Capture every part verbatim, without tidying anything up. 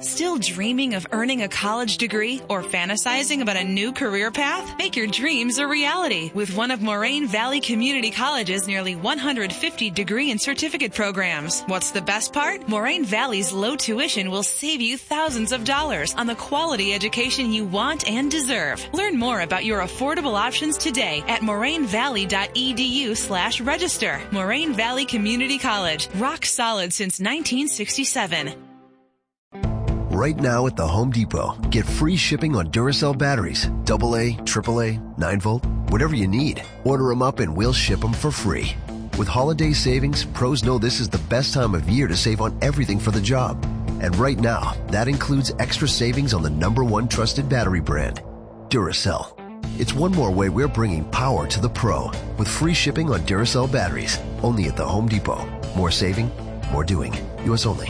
Still dreaming of earning a college degree or fantasizing about a new career path? Make your dreams a reality with one of Moraine Valley Community College's nearly one hundred fifty degree and certificate programs. What's the best part? Moraine Valley's low tuition will save you thousands of dollars on the quality education you want and deserve. Learn more about your affordable options today at morainevalley.edu slash register. Moraine Valley Community College. Rock solid since nineteen sixty-seven. Right now at the Home Depot, get free shipping on Duracell batteries, double A, triple A, nine volt, whatever you need. Order them up and we'll ship them for free. With holiday savings, pros know this is the best time of year to save on everything for the job. And right now, that includes extra savings on the number one trusted battery brand, Duracell. It's one more way we're bringing power to the pro with free shipping on Duracell batteries, only at the Home Depot. More saving, more doing. U S only.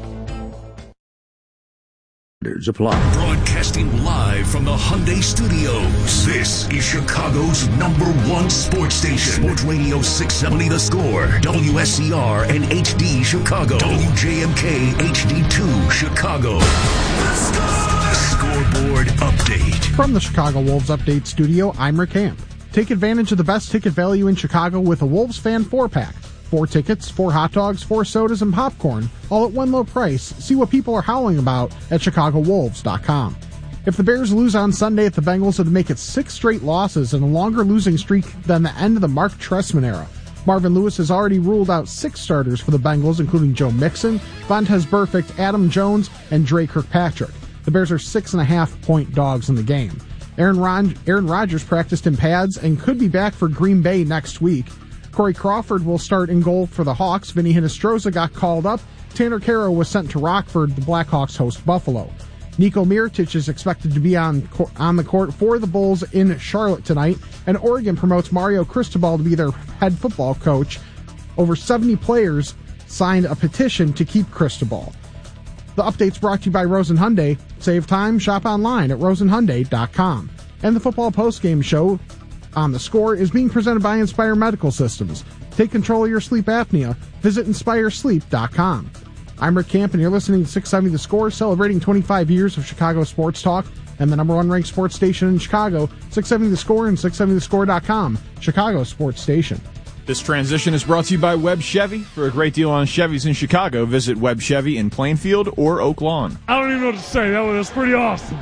Apply. Broadcasting live from the Hyundai Studios. This is Chicago's number one sports station. Sports Radio six seventy The Score. W S C R and H D Chicago. W J M K H D two Chicago. The Score. Scoreboard update. From the Chicago Wolves Update Studio, I'm Rick Camp. Take advantage of the best ticket value in Chicago with a Wolves Fan four-pack. Four tickets, four hot dogs, four sodas, and popcorn, all at one low price. See what people are howling about at chicago wolves dot com. If the Bears lose on Sunday at the Bengals, it'll make it six straight losses and a longer losing streak than the end of the Mark Trestman era. Marvin Lewis has already ruled out six starters for the Bengals, including Joe Mixon, Vontaze Burfict, Adam Jones, and Dre Kirkpatrick. The Bears are six and a half point dogs in the game. Aaron, Ron- Aaron Rodgers practiced in pads and could be back for Green Bay next week. Corey Crawford will start in goal for the Hawks. Vinny Hinostroza got called up. Tanner Karo was sent to Rockford. The Blackhawks host Buffalo. Nico Mirotic is expected to be on on the court for the Bulls in Charlotte tonight. And Oregon promotes Mario Cristobal to be their head football coach. Over seventy players signed a petition to keep Cristobal. The update's brought to you by Rosen Hyundai. Save time, shop online at rosen hyundai dot com. And the football postgame show on The Score is being presented by Inspire Medical Systems. Take control of your sleep apnea. Visit inspire sleep dot com. I'm Rick Camp, and you're listening to six seventy The Score, celebrating twenty-five years of Chicago sports talk and the number one ranked sports station in Chicago, six seventy The Score and six seventy the score dot com, Chicago sports station. This transition is brought to you by Webb Chevy. For a great deal on Chevys in Chicago, visit Webb Chevy in Plainfield or Oak Lawn. I don't even know what to say. That was pretty awesome.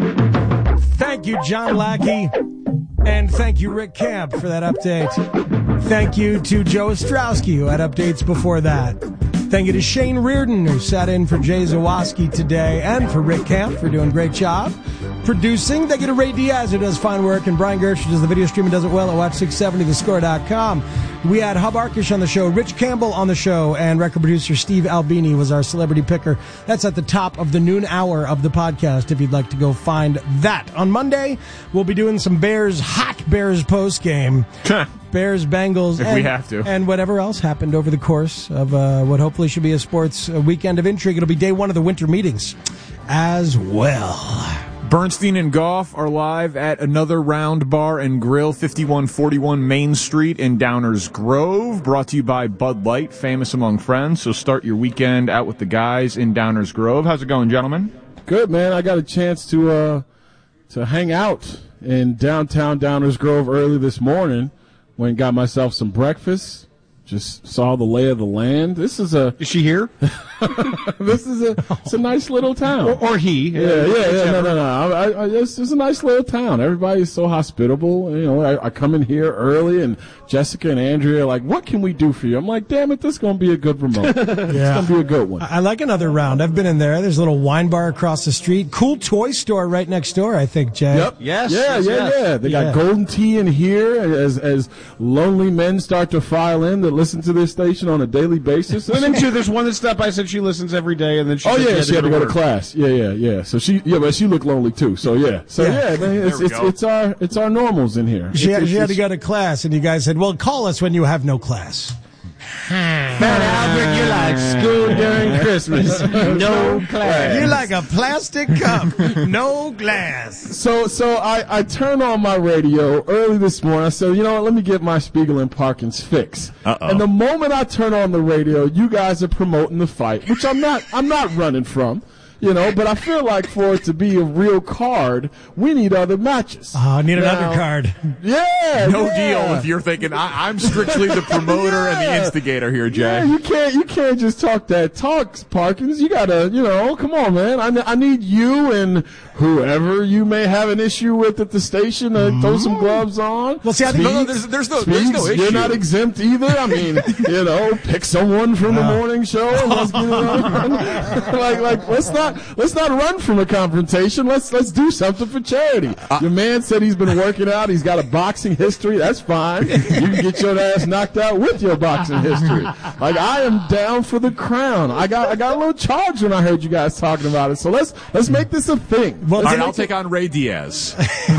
Thank you, John Lackey. And thank you, Rick Camp, for that update. Thank you to Joe Ostrowski, who had updates before that. Thank you to Shane Reardon, who sat in for Jay Zawoski today, and for Rick Camp for doing a great job producing. Thank you to Ray Diaz, who does fine work, and Brian Gersh, who does the video stream and does it well at watch six seventy the score dot com. We had Hub Arkish on the show, Rich Campbell on the show, and record producer Steve Albini was our celebrity picker. That's at the top of the noon hour of the podcast, if you'd like to go find that. On Monday, we'll be doing some Bears, hot Bears post-game. Bears, Bengals, if and, we have to. And whatever else happened over the course of uh, what hopefully should be a sports uh, weekend of intrigue. It'll be day one of the winter meetings as well. Bernstein and Goff are live at Another Round Bar and Grill, fifty-one forty-one Main Street in Downers Grove. Brought to you by Bud Light, famous among friends. So start your weekend out with the guys in Downers Grove. How's it going, gentlemen? Good, man. I got a chance to uh, to hang out in downtown Downers Grove early this morning. Went and got myself some breakfast. Just saw the lay of the land. This is a. Is she here? This is a. It's a nice little town. Or, or he? Yeah, yeah, yeah. yeah no, no, no. I, I, it's, it's a nice little town. Everybody's so hospitable. You know, I, I come in here early, and Jessica and Andrea are like, "What can we do for you?" I'm like, "Damn it, this is gonna be a good remote. Yeah. It's gonna be a good one." I like Another Round. I've been in there. There's a little wine bar across the street. Cool toy store right next door, I think, Jay. Yep. Yes. Yeah, yes, yeah, yes. yeah. They Yeah. got golden tea in here as as lonely men start to file in that listen to this station on a daily basis. And then, too, there's one that stopped by and said she listens every day, and then she Oh said yeah, she had to go to, to class. Yeah, yeah, yeah. So she, yeah, but she looked lonely too. So yeah, so Yeah. yeah, man, it's we it's, go. it's our it's our normals in here. She, It's- had, she it's- had to go to class, and you guys said, well, call us when you have no class. Man, Albert, you like school during Christmas. No class. You're like a plastic cup. No glass. So so I I turned on my radio early this morning. I said, you know what? Let me get my Spiegel and Parkins fix. Uh-oh. And the moment I turn on the radio, you guys are promoting the fight, which I'm not I'm not running from. you know, but I feel like for it to be a real card, we need other matches. Oh, I need now, another card. Yeah, no yeah. deal if you're thinking I, I'm strictly the promoter yeah. and the instigator here, Jay. Yeah, you can't you can't just talk that talk, Parkins. You gotta, you know, come on, man. I, I need you and whoever you may have an issue with at the station to mm. throw some gloves on. Well, see, I think no, no, there's, there's no, there's no issue. You're not exempt either. I mean, you know, pick someone from the morning show and let's get it on. like, like, let's not let's not run from a confrontation. Let's let's do something for charity. Uh, Your man said he's been working out. He's got a boxing history. That's fine. You can get your ass knocked out with your boxing history. Like, I am down for the crown. I got I got a little charged when I heard you guys talking about it. So let's let's make this a thing. Well, all right, I'll take on Ray Diaz.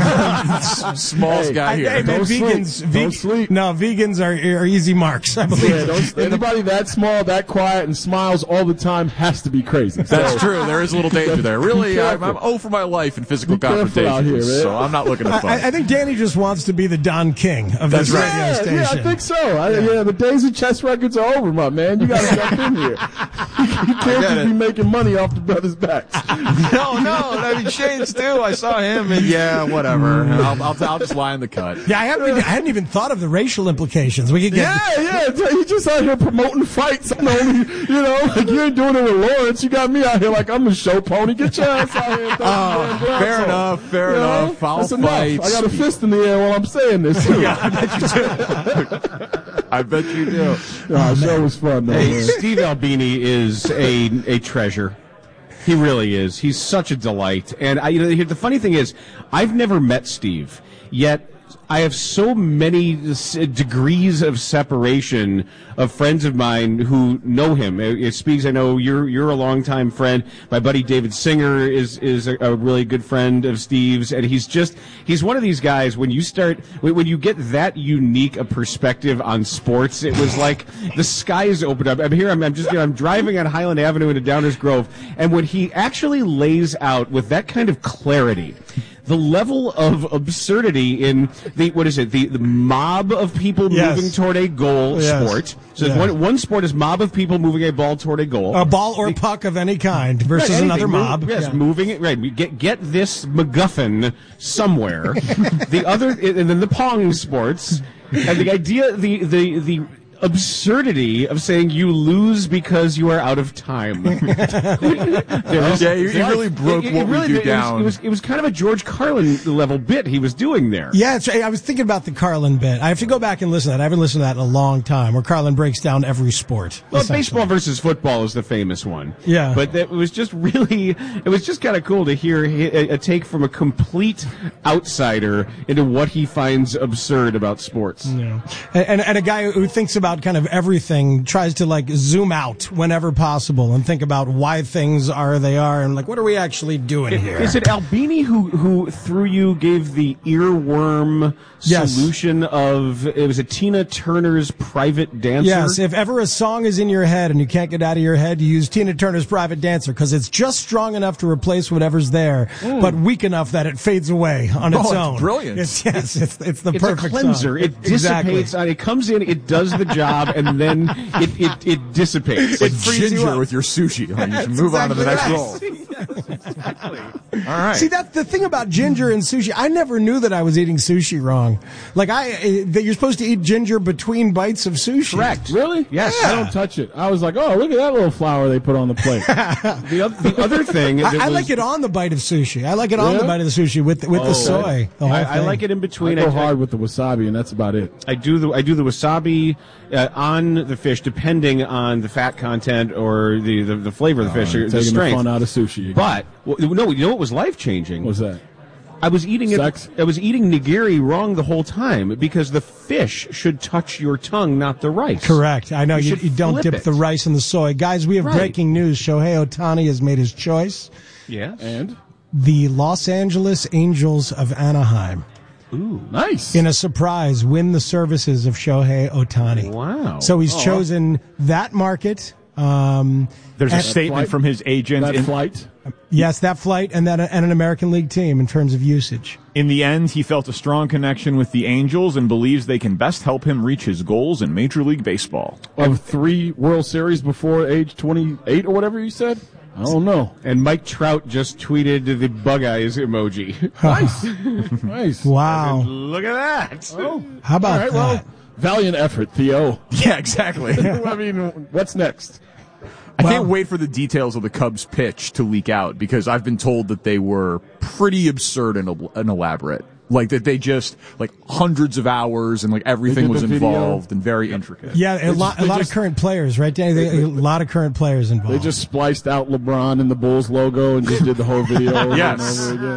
Smalls hey, guy here. Hey, man, don't vegans, sleep. ve- don't sleep. No, vegans are, are easy marks, I believe. Yeah, don't, anybody that small, that quiet, and smiles all the time has to be crazy. That's so, true. There is a little danger there. Really, I'm, I'm oh for my life in physical confrontations, here, so I'm not looking to fight. I, I think Danny just wants to be the Don King of That's this right. radio yeah, station. Yeah, I think so. I, yeah. yeah, the days of chess records are over, my man. You got to jump in here. You can't just it. be making money off the brothers' backs. no, no. I mean, Shane's too. I saw him, and yeah, whatever. I'll, I'll, I'll just lie in the cut. Yeah, I hadn't, even, I hadn't even thought of the racial implications. We could get. Yeah, yeah. You just out here promoting fights. I know, you know, like you ain't doing it with Lawrence. You got me out here like I'm a show pony. Get your ass out here. Oh, fair enough, fair you know? enough. Foul That's fights. Enough. I got a fist in the air while I'm saying this. Too. Yeah, I bet you do. I bet you do. Oh, the show was fun, though. Hey, man. Steve Albini is a a treasure. He really is. He's such a delight. And I, you know, the funny thing is, I've never met Steve, yet I have so many degrees of separation of friends of mine who know him. It speaks. I know you're you're a longtime friend. My buddy David Singer is is a, a really good friend of Steve's, and he's just he's one of these guys. When you start, when you get that unique a perspective on sports, it was like the skies opened up. I'm here. I'm, I'm just you know, I'm driving on Highland Avenue into Downers Grove, and when he actually lays out with that kind of clarity the level of absurdity in the, what is it, the, the mob of people yes. moving toward a goal yes. sport. So yeah. one, one sport is mob of people moving a ball toward a goal. A ball or the, puck of any kind versus right, another mob. Move, yes, yeah. moving it, right. Get, get this MacGuffin somewhere. The other, and then the pong sports, and the idea, the, the, the, absurdity of saying you lose because you are out of time. was, yeah, you, you really broke it, it, what it really, we do it down. Was, it, was, it was kind of a George Carlin level bit he was doing there. Yeah, it's, I was thinking about the Carlin bit. I have to go back and listen to that. I haven't listened to that in a long time, where Carlin breaks down every sport. Well, baseball versus football is the famous one. Yeah. But it was just really, it was just kind of cool to hear a, a take from a complete outsider into what he finds absurd about sports. Yeah. And, and a guy who thinks about kind of everything, tries to like zoom out whenever possible and think about why things are they are and like what are we actually doing it, here. Is it Albini who who through you gave the earworm yes. solution of it was a Tina Turner's Private Dancer? Yes, if ever a song is in your head and you can't get out of your head, you use Tina Turner's Private Dancer because it's just strong enough to replace whatever's there, mm. but weak enough that it fades away on its oh, own. It's brilliant. It's, yes, it's, it's the it's perfect a cleanser. song. It dissipates. Exactly. It comes in, it does the job, and then it, it, it dissipates. Like it ginger with your sushi. Like you move exactly on to the next right. roll. Yes, exactly. All right. See, that's the thing about ginger and sushi. I never knew that I was eating sushi wrong. Like I, that you're supposed to eat ginger between bites of sushi. Correct. Really? Yes. Yeah. I don't touch it. I was like, oh, look at that little flower they put on the plate. the, other, the other thing, I, I was, like it on the bite of sushi. I like it on yeah? the bite of the sushi with with oh, the soy. The whole I, thing. I like it in between. I go I, hard with the wasabi, and that's about it. I do the I do the wasabi uh, on the fish, depending on the fat content or the, the, the flavor of the fish, Oh, or the taking strength. the fun out of sushi. Again. But well, no, you know what was life changing? What was that? I was eating Sex? it. I was eating nigiri wrong the whole time because the fish should touch your tongue, not the rice. Correct. I know you, you, you don't flip dip it. the rice in the soy. Guys, we have Right. breaking news. Shohei Ohtani has made his choice. Yes. And? The Los Angeles Angels of Anaheim, Ooh. Nice. in a surprise, win the services of Shohei Ohtani. Wow. So he's Oh, chosen that market. Um, There's a and- statement flight- from his agent. that in, flight. Yes, that flight and that and an American League team in terms of usage. in the end, he felt a strong connection with the Angels and believes they can best help him reach his goals in Major League Baseball. Of three World Series before age twenty-eight or whatever you said? I don't know. And Mike Trout just tweeted the bug eyes emoji. Nice. Nice. Wow. Look at that. Oh. How about All right, that? well, valiant effort, Theo. Yeah, exactly. I mean, what's next? I Well- can't wait for the details of the Cubs' pitch to leak out because I've been told that they were pretty absurd and, el- and elaborate. Like that they just, like hundreds of hours and like everything did was the video. involved and very intricate. Yeah, a They lot, just- a they lot just- of current players, right, Danny? They, a lot of current players involved. They just spliced out LeBron and the Bulls logo and just did the whole video over Yes. and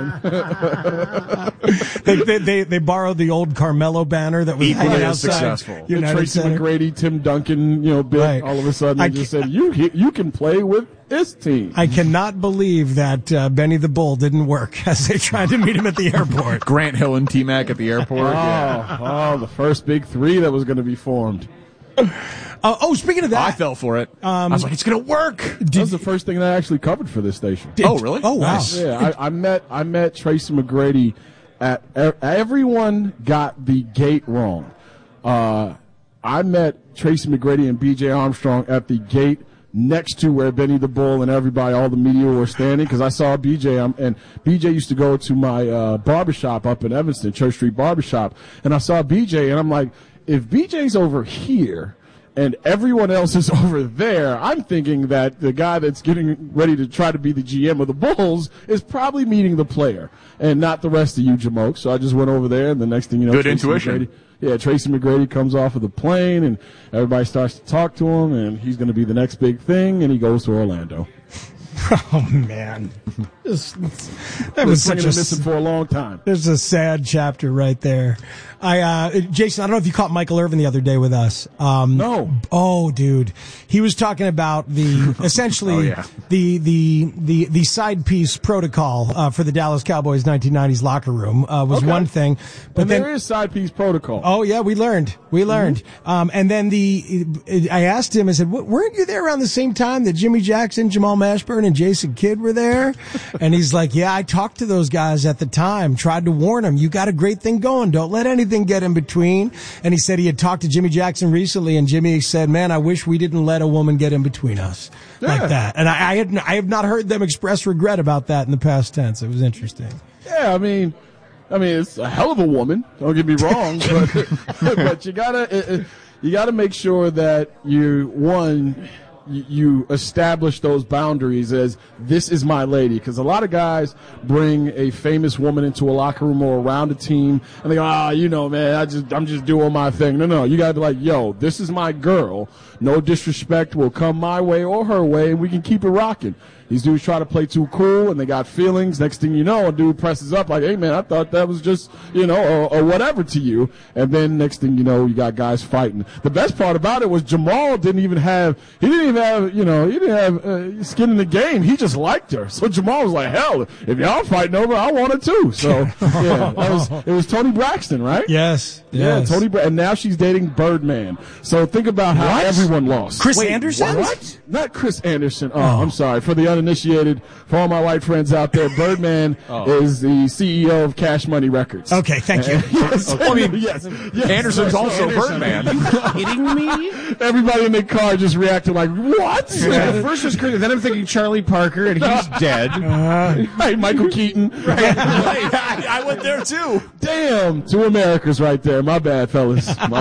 over again. they, they, they, they borrowed the old Carmelo banner that was Equally hanging as outside successful. The United Tracy Center. McGrady, Tim Duncan, you know, bit Right. all of a sudden I they just ca- said, you you can play with this team. I cannot believe that uh, Benny the Bull didn't work as they tried to meet him at the airport. Grant Hill and T-Mac at the airport. Oh, oh, the first big three that was going to be formed. Uh, oh, speaking of that, I fell for it. I was like, it's going to work. That was the first thing that I actually covered for this station. did- Oh, really? Oh, wow. Nice. Yeah, I, I met I met Tracy McGrady at e- everyone got the gate wrong. Uh, I met Tracy McGrady and B J Armstrong at the gate next to where Benny the Bull and everybody, all the media were standing, because I saw B J, um, and B J used to go to my uh, barbershop up in Evanston, Church Street Barbershop, and I saw B J, and I'm like, if B J's over here and everyone else is over there, I'm thinking that the guy that's getting ready to try to be the G M of the Bulls is probably meeting the player and not the rest of you Jamoke. So I just went over there, and the next thing you know, Good Tracy intuition. McGrady, yeah, Tracy McGrady comes off of the plane, and everybody starts to talk to him, and he's going to be the next big thing, and he goes to Orlando. Oh, man. This- that was such Been a, missing for a long time. there's a sad chapter right there. I, uh, Jason, I don't know if you caught Michael Irvin the other day with us. Um, No. Oh, dude. He was talking about the, essentially, Oh, yeah. the, the, the, the side piece protocol, uh, for the Dallas Cowboys nineteen nineties locker room, uh, was Okay. one thing. But And then, there is side piece protocol. Oh yeah, we learned. We learned. Um, and then the, I asked him. I said, "Weren't you there around the same time that Jimmy Jackson, Jamal Mashburn, and Jason Kidd were there?" And he's like, "Yeah, I talked to those guys at the time. Tried to warn them. You got a great thing going. Don't let anything get in between." And he said he had talked to Jimmy Jackson recently, and Jimmy said, "Man, I wish we didn't let a woman get in between us like Yeah. that." And I, I had, I have not heard them express regret about that in the past tense. It was interesting. Yeah, I mean, I mean, it's a hell of a woman. Don't get me wrong, but but you gotta it, it- you gotta make sure that you one you, you establish those boundaries as this is my lady, because a lot of guys bring a famous woman into a locker room or around a team, and they go, ah, you know, man, I just I'm just doing my thing. No, no, you gotta be like, yo, this is my girl. No disrespect will come my way or her way, and we can keep it rocking. These dudes try to play too cool, and they got feelings. Next thing you know, a dude presses up like, hey, man, I thought that was just, you know, or, or whatever to you. And then next thing you know, you got guys fighting. The best part about it was Jamal didn't even have, he didn't even have, you know, he didn't have uh, skin in the game. He just liked her. So Jamal was like, hell, if y'all fighting over, I want it too. So, yeah, that was, it was Tony Braxton, right? Yes. Yeah, yes. Tony Bra- and now she's dating Birdman. So think about how What? everyone lost. Chris Anderson? What? Not Chris Anderson. Oh, I'm sorry. For the uninitiated, for all my white friends out there, Birdman is the C E O of Cash Money Records. Okay, thank you. Yes. I mean, yes. yes. Anderson's also Birdman. Kidding me? Everybody in the car just reacted like, what? At first it's crazy. Then I'm thinking Charlie Parker, and he's dead. Hey, Michael Keaton. I, I went there too. Damn, two Americas right there. My bad, fellas. My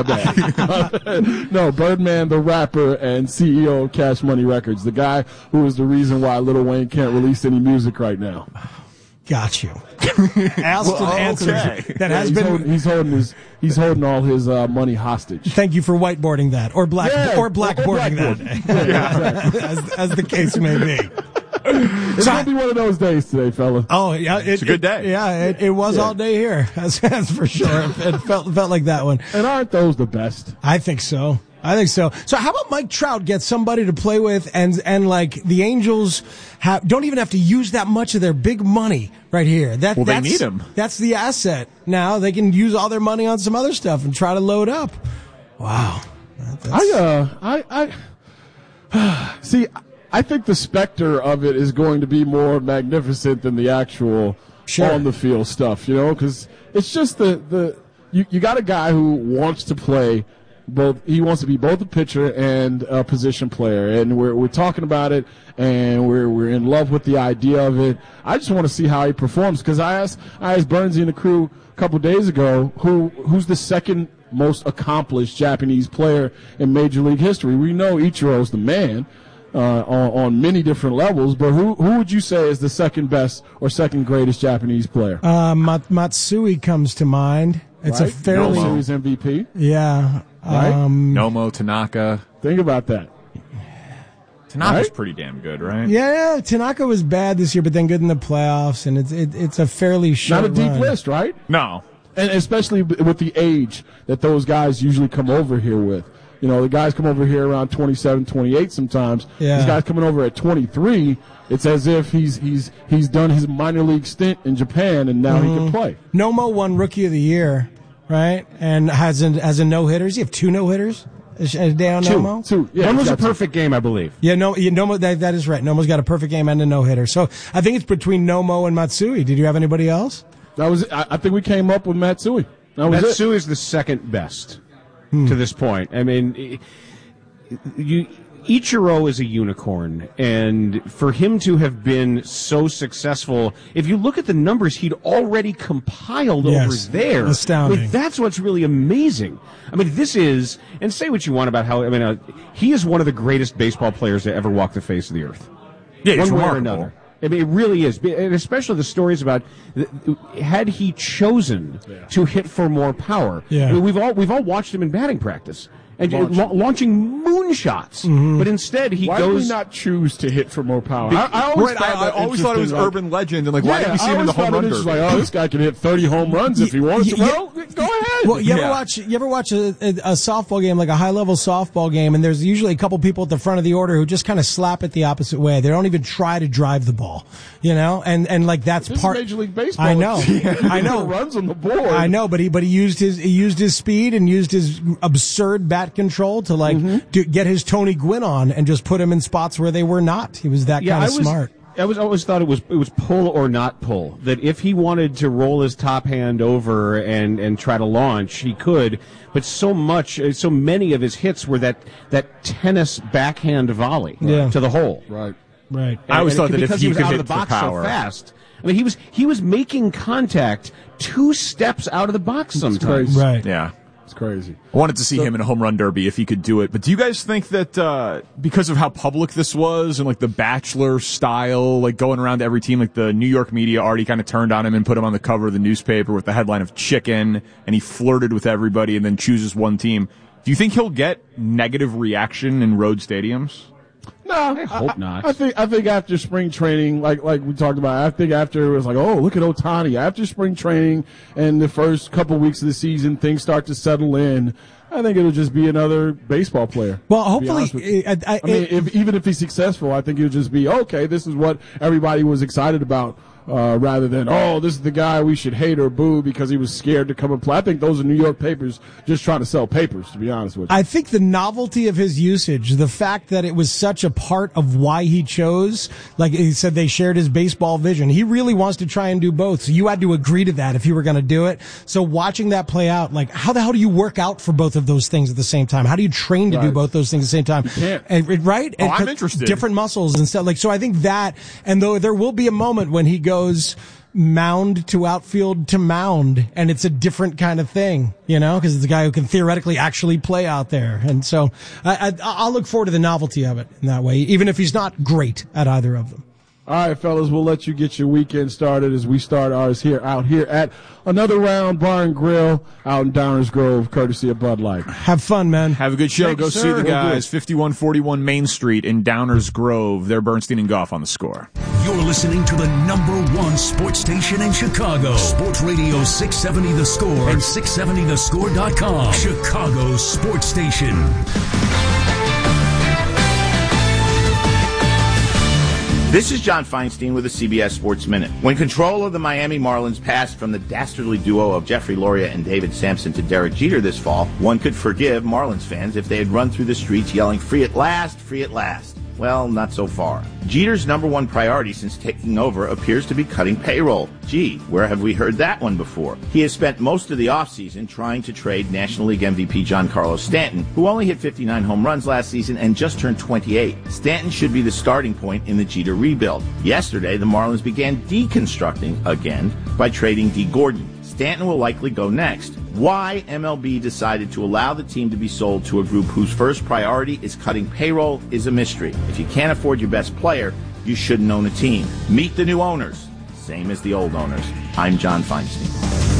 bad. No, Birdman, the rapper and C E O of Cash Money Records, the guy who is the reason why Lil Wayne can't release any music right now. Got you. Alston Well, answers okay. that has he's been. holding, he's holding his he's holding all his uh, money hostage. Thank you for whiteboarding that, or black, Yeah, or blackboarding or that, as, as the case may be. It's So- gonna be one of those days today, fella. Oh yeah, it, It's a good it- day. yeah, it, it was Yeah. all day here. That's, that's for sure. It, it felt felt like that one. And aren't those the best? I think so. I think so. So how about Mike Trout gets somebody to play with, and and like the Angels have, don't even have to use that much of their big money right here. That Well, they that's, need him. That's the asset. Now they can use all their money on some other stuff and try to load up. Wow. That's- I uh I I see. I think the specter of it is going to be more magnificent than the actual Sure. on the field stuff. You know, because it's just the the you you got a guy who wants to play both. He wants to be both a pitcher and a position player, and we're we're talking about it, and we're we're in love with the idea of it. I just want to see how he performs because I asked I asked Bernsey and the crew a couple days ago who who's the second most accomplished Japanese player in Major League history. We know Ichiro's the man uh, on, on many different levels, but who who would you say is the second best or second greatest Japanese player? Uh, Mat- Matsui comes to mind. It's right? a fairly Series M V P. Yeah. Right? Um, Nomo, Tanaka. Think about that. Tanaka's Right? pretty damn good, right? Yeah, Tanaka was bad this year, but then good in the playoffs, and it's it, it's a fairly short Not a deep run. list, right? No. And especially with the age that those guys usually come over here with. You know, the guys come over here around twenty-seven, twenty-eight sometimes. Yeah. These guys coming over at twenty-three, it's as if he's he's he's done his minor league stint in Japan and now Mm-hmm. he can play. Nomo won Rookie of the Year, right? And has a, has a no-hitter. Does he have two no-hitters a day on Two. Nomo? Two. Yeah, One was he's a got two. perfect game, I believe. Yeah, no, yeah, Nomo, that, that is right. Nomo's got a perfect game and a no-hitter. So I think it's between Nomo and Matsui. Did you have anybody else? That was I, I think we came up with Matsui. That was it. Matsui is the second best to this point. I mean, you, Ichiro is a unicorn, and for him to have been so successful, if you look at the numbers he'd already compiled Yes. over there, Astounding. I mean, that's what's really amazing. I mean, this is, and say what you want about how, I mean, uh, he is one of the greatest baseball players to ever walk the face of the earth. Yeah, he's One way or remarkable. another. I mean, it really is, and especially the stories about had he chosen to hit for more power. Yeah. I mean, we've all we've all watched him in batting practice and uh, Launching. la- launching moonshots, Mm-hmm. but instead he Why goes. did we not choose to hit for more power? I, I always, Right, found I, I that always thought it was interesting, like- urban legend, and like, why Yeah, did we see I him in the always home found run it derby? interesting, like, oh, this guy can hit thirty home runs if he wants to. Yeah. Well, go ahead. Well, you ever Yeah. watch you ever watch a, a, a softball game, like a high level softball game, and there's usually a couple people at the front of the order who just kind of slap it the opposite way. They don't even try to drive the ball, you know, and and like that's This is part. Major League Baseball. I know, I know. Runs on the board. I know, but he but he used his he used his speed and used his absurd bat control to like Mm-hmm. to get his Tony Gwynn on and just put him in spots where they were not. He was that yeah, kind I of was, smart. I was always thought it was it was pull or not pull. That if he wanted to roll his top hand over and, and try to launch, he could. But so much, uh, so many of his hits were that that tennis backhand volley Yeah. to the hole. Right. Right. I always And thought that if because he was could out hit of the for box power. so fast. I mean, he was he was making contact two steps out of the box sometimes. crazy. Right. Yeah. It's crazy. I wanted to see him in a home run derby if he could do it. But do you guys think that uh, because of how public this was and like the Bachelor style, like going around to every team, like the New York media already kind of turned on him and put him on the cover of the newspaper with the headline of chicken, and he flirted with everybody and then chooses one team. Do you think he'll get negative reaction in road stadiums? No, I hope not. I think I think after spring training, like like we talked about, I think after it was like, oh, look at Ohtani. After spring training and the first couple weeks of the season, things start to settle in. I think it'll just be another baseball player. Well, to be honest hopefully, with you. I, I, I mean, if, even if he's successful, I think it'll just be okay. This is what everybody was excited about. Uh, rather than, oh, this is the guy we should hate or boo because he was scared to come and play. I think those are New York papers just trying to sell papers, to be honest with you. I think the novelty of his usage, the fact that it was such a part of why he chose, like he said, they shared his baseball vision. He really wants to try and do both. So you had to agree to that if you were going to do it. So watching that play out, like how the hell do you work out for both of those things at the same time? How do you train to do Right. both those things at the same time? You can't. And, right? Oh, And I'm 'cause interested. Different muscles and stuff. Like, so I think that, and though there will be a moment when he goes mound to outfield to mound, and it's a different kind of thing, you know, because it's a guy who can theoretically actually play out there. And so I, I, I'll look forward to the novelty of it in that way, even if he's not great at either of them. All right, fellas, we'll let you get your weekend started as we start ours here out here at Another Round Bar and Grill out in Downers Grove, courtesy of Bud Light. Have fun, man. Have a good show. Thank Go you, see sir. the We'll do guys, it. fifty-one forty-one Main Street in Downers Grove. They're Bernstein and Goff on the Score. You're listening to the number one sports station in Chicago. Sports Radio six seventy The Score and six seventy the score dot com. Chicago's sports station. This is John Feinstein with the C B S Sports Minute. When control of the Miami Marlins passed from the dastardly duo of Jeffrey Loria and David Sampson to Derek Jeter this fall, one could forgive Marlins fans if they had run through the streets yelling, "Free at last, free at last." Well, not so far. Jeter's number one priority since taking over appears to be cutting payroll. Gee, where have we heard that one before? He has spent most of the offseason trying to trade National League M V P Giancarlo Stanton, who only hit fifty-nine home runs last season and just turned twenty-eight. Stanton should be the starting point in the Jeter rebuild. Yesterday, the Marlins began deconstructing again by trading D. Gordon. Stanton will likely go next. Why M L B decided to allow the team to be sold to a group whose first priority is cutting payroll is a mystery. If you can't afford your best player, you shouldn't own a team. Meet the new owners, same as the old owners. I'm John Feinstein.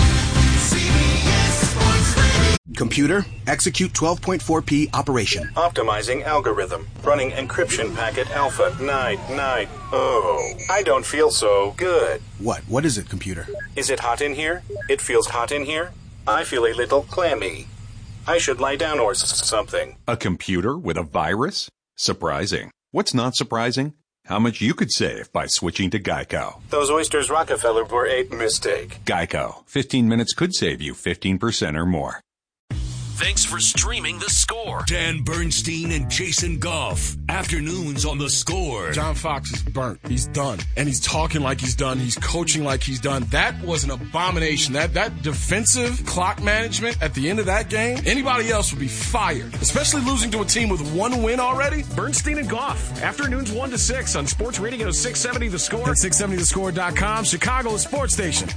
Computer, execute twelve point four P operation. Optimizing algorithm. Running encryption packet alpha. Night, night. Oh, I don't feel so good. What? What is it, computer? Is it hot in here? It feels hot in here. I feel a little clammy. I should lie down or s- something. A computer with a virus? Surprising. What's not surprising? How much you could save by switching to Geico. Those oysters Rockefeller were a mistake. Geico. fifteen minutes could save you fifteen percent or more. Thanks for streaming The Score. Dan Bernstein and Jason Goff. Afternoons on The Score. John Fox is burnt. He's done. And he's talking like he's done. He's coaching like he's done. That was an abomination. That that defensive clock management at the end of that game, anybody else would be fired. Especially losing to a team with one win already. Bernstein and Goff. Afternoons one to six on Sports Radio six seventy The Score. At six seventy the score dot com, Chicago's sports station.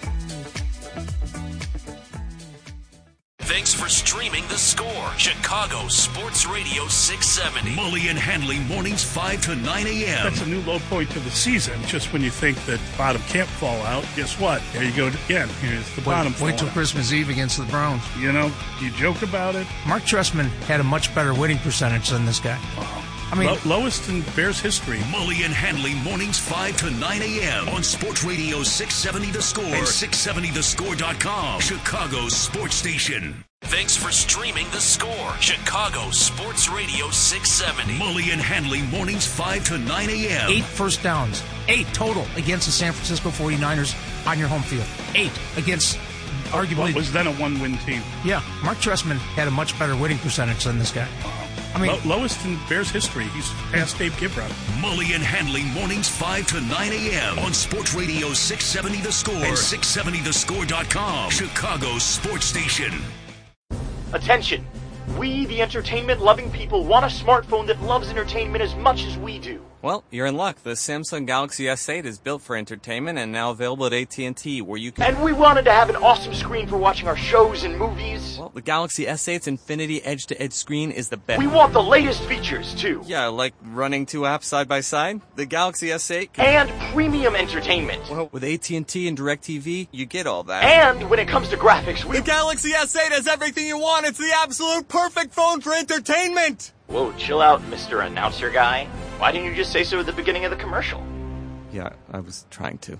Thanks for streaming The Score. Chicago Sports Radio six seventy. Mully and Hanley mornings five to nine a.m. That's a new low point to the season. Just when you think that bottom can't fall out, guess what? There you go again. Here's the wait, bottom Wait till out. Christmas Eve against the Browns. You know, you joke about it. Mark Trestman had a much better winning percentage than this guy. Uh-huh. I mean, Lo- lowest in Bears history. Mully and Hanley mornings five to nine a.m. on Sports Radio six seventy The Score and six seventy the score dot com. Chicago's sports station. Thanks for streaming The Score. Chicago Sports Radio six seventy. Mully and Hanley mornings five to nine a.m. Eight first downs. Eight total against the San Francisco forty-niners on your home field. Eight against arguably... What was then a one-win team. Yeah, Mark Trestman had a much better winning percentage than this guy. I mean, Lo- lowest in Bears history. He's past Dave Gibrod. Mully and Hanley mornings five to nine a.m. on Sports Radio six seventy The Score and six seventy the score dot com. Chicago's sports station. Attention! We, the entertainment-loving people, want a smartphone that loves entertainment as much as we do. Well, you're in luck. The Samsung Galaxy S eight is built for entertainment and now available at A T and T, where you can... And we wanted to have an awesome screen for watching our shows and movies. Well, the Galaxy S eight's Infinity Edge-to-Edge screen is the best. We want the latest features, too. Yeah, like running two apps side by side. The Galaxy S eight... Can... And premium entertainment. Well, with A T and T and DirecTV, you get all that. And when it comes to graphics, we... The Galaxy S eight has everything you want. It's the absolute perfect phone for entertainment. Whoa, chill out, Mister Announcer Guy. Why didn't you just say so at the beginning of the commercial? Yeah, I was trying to.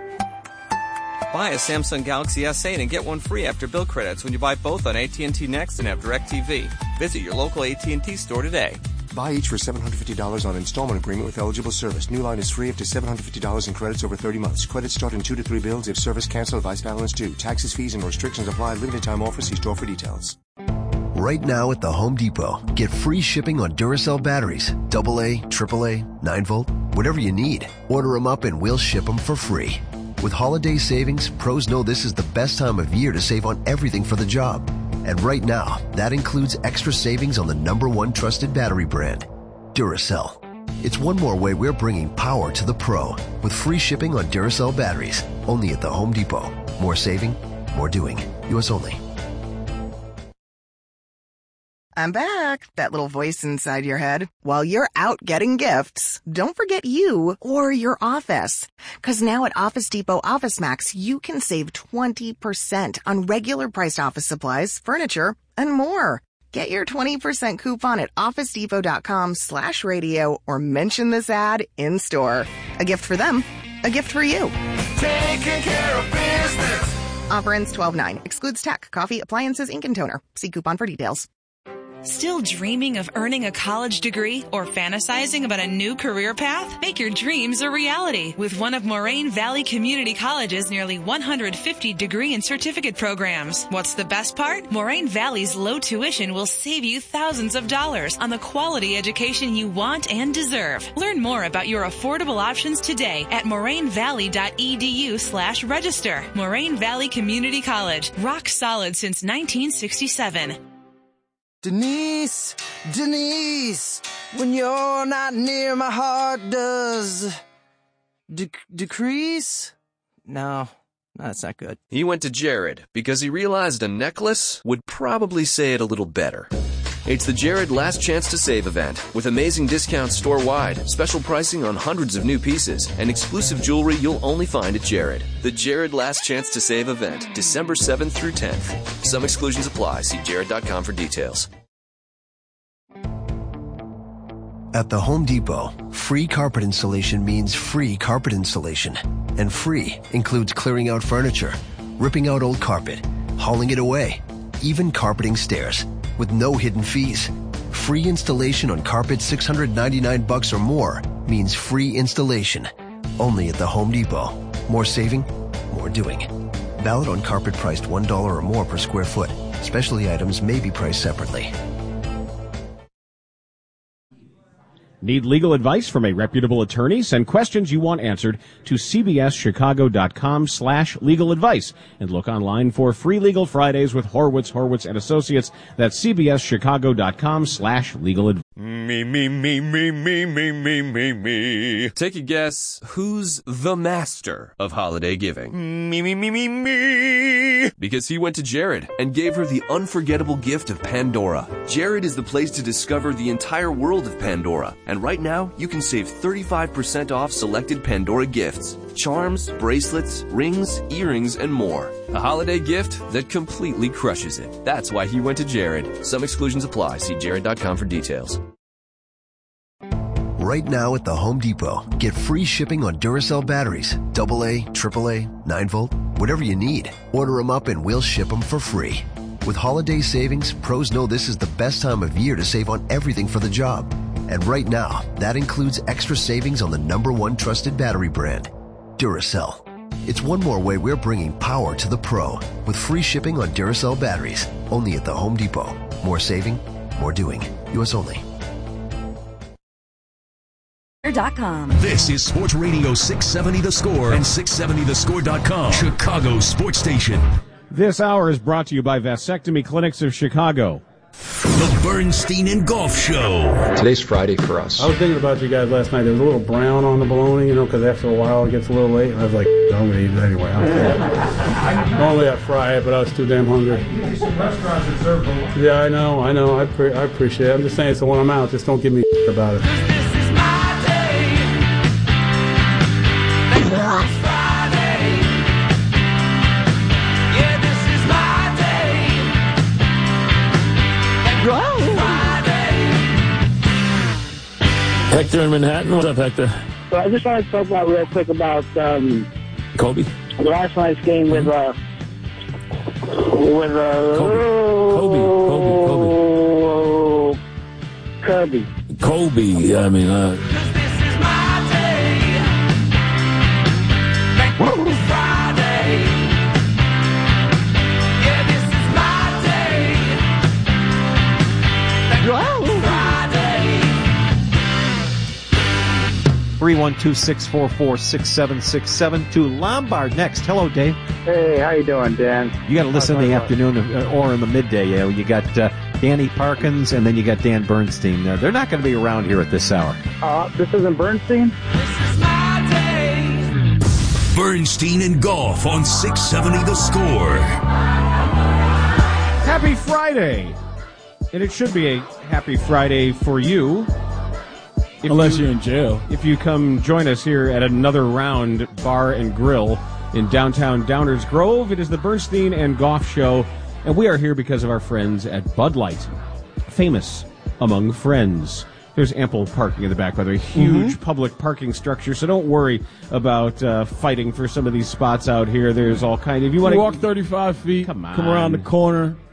Buy a Samsung Galaxy S eight and get one free after bill credits when you buy both on A T and T Next and have DirecTV. Visit your local A T and T store today. Buy each for seven hundred fifty dollars on installment agreement with eligible service. New line is free up to seven hundred fifty dollars in credits over thirty months. Credits start in two to three bills if service canceled, vice balance due. Taxes, fees, and restrictions apply. Limited time offer. See store for details. Right now at the Home Depot, get free shipping on Duracell batteries. double A, triple A, nine volt, whatever you need. Order them up and we'll ship them for free. With holiday savings, pros know this is the best time of year to save on everything for the job. And right now, that includes extra savings on the number one trusted battery brand, Duracell. It's one more way we're bringing power to the pro with free shipping on Duracell batteries. Only at the Home Depot. More saving, more doing. U S only. I'm back. That little voice inside your head. While you're out getting gifts, don't forget you or your office. Because now at Office Depot Office Max, you can save twenty percent on regular priced office supplies, furniture, and more. Get your twenty percent coupon at office depot dot com slash radio or mention this ad in store. A gift for them, a gift for you. Taking care of business. Offer ends twelve nine. Excludes tech, coffee, appliances, ink, and toner. See coupon for details. Still dreaming of earning a college degree or fantasizing about a new career path? Make your dreams a reality with one of Moraine Valley Community College's nearly one hundred fifty degree and certificate programs. What's the best part? Moraine Valley's low tuition will save you thousands of dollars on the quality education you want and deserve. Learn more about your affordable options today at morainevalley.edu slash register. Moraine Valley Community College. Rock solid since nineteen sixty-seven. Denise, Denise, when you're not near, my heart does de- decrease? No, no, that's not good. He went to Jared because he realized a necklace would probably say it a little better. It's the Jared Last Chance to Save event with amazing discounts store-wide, special pricing on hundreds of new pieces, and exclusive jewelry you'll only find at Jared. The Jared Last Chance to Save event, December seventh through tenth. Some exclusions apply. See jared dot com for details. At the Home Depot, free carpet installation means free carpet installation. And free includes clearing out furniture, ripping out old carpet, hauling it away, even carpeting stairs, with no hidden fees. Free installation on carpet six hundred ninety-nine bucks or more means free installation. Only at the Home Depot. More saving, more doing. Valid on carpet priced one dollar or more per square foot. Specialty items may be priced separately. Need legal advice from a reputable attorney? Send questions you want answered to cbschicago.com slash legal advice and look online for free Legal Fridays with Horwitz, Horwitz and Associates. That's cbschicago.com slash legal advice. Me, me, me, me, me, me, me, me, me. Take a guess, who's the master of holiday giving? Me, me, me, me, me. Because he went to Jared and gave her the unforgettable gift of Pandora. Jared is the place to discover the entire world of Pandora. And right now, you can save thirty-five percent off selected Pandora gifts. Charms, bracelets, rings, earrings, and more. A holiday gift that completely crushes it. That's why he went to Jared. Some exclusions apply. See jared dot com for details. Right now at the Home Depot, get free shipping on Duracell batteries, double A, triple A, nine volt, whatever you need. Order them up and we'll ship them for free. With holiday savings, pros know this is the best time of year to save on everything for the job. And right now, that includes extra savings on the number one trusted battery brand, Duracell. It's one more way we're bringing power to the pro with free shipping on Duracell batteries, only at the Home Depot. More saving, more doing. U S only. This is Sports Radio six seventy The Score and six seventy the score dot com, Chicago Sports Station. This hour is brought to you by Vasectomy Clinics of Chicago. The Bernstein and Golf Show. Today's Friday for us. I was thinking about you guys last night. There was a little brown on the bologna, you know, because after a while it gets a little late. And I was like, I'm going to eat it anyway. Normally I fry it, but I was too damn hungry. Some restaurants that serve bologna. Yeah, I know, I know. I, pre- I appreciate it. I'm just saying, so when I'm out, just don't give me about it. Hector in Manhattan. What's up, Hector? So I just wanted to talk about real quick about um, Kobe. The last night's game with uh, with uh, Kobe. Kobe. Kobe. Kobe. Kobe. I mean, uh, three one two, six four four, six seven six seven. To Lombard next. Hello, Dave. Hey, how you doing, Dan? You got to listen in the afternoon or in the midday. You know, you got uh, Danny Parkins, and then you got Dan Bernstein. Uh, they're not going to be around here at this hour. Uh, this isn't Bernstein? Bernstein and Golf on six seventy The Score. Happy Friday. And it should be a happy Friday for you. If Unless you, you're in jail. If you come join us here at another round bar and grill in downtown Downers Grove, it is the Bernstein and Golf Show, and we are here because of our friends at Bud Light, famous among friends. There's ample parking in the back, by the way, huge mm-hmm. public parking structure, so don't worry about uh, fighting for some of these spots out here. There's all kind of... You want to walk thirty-five feet, come, on. come around the corner,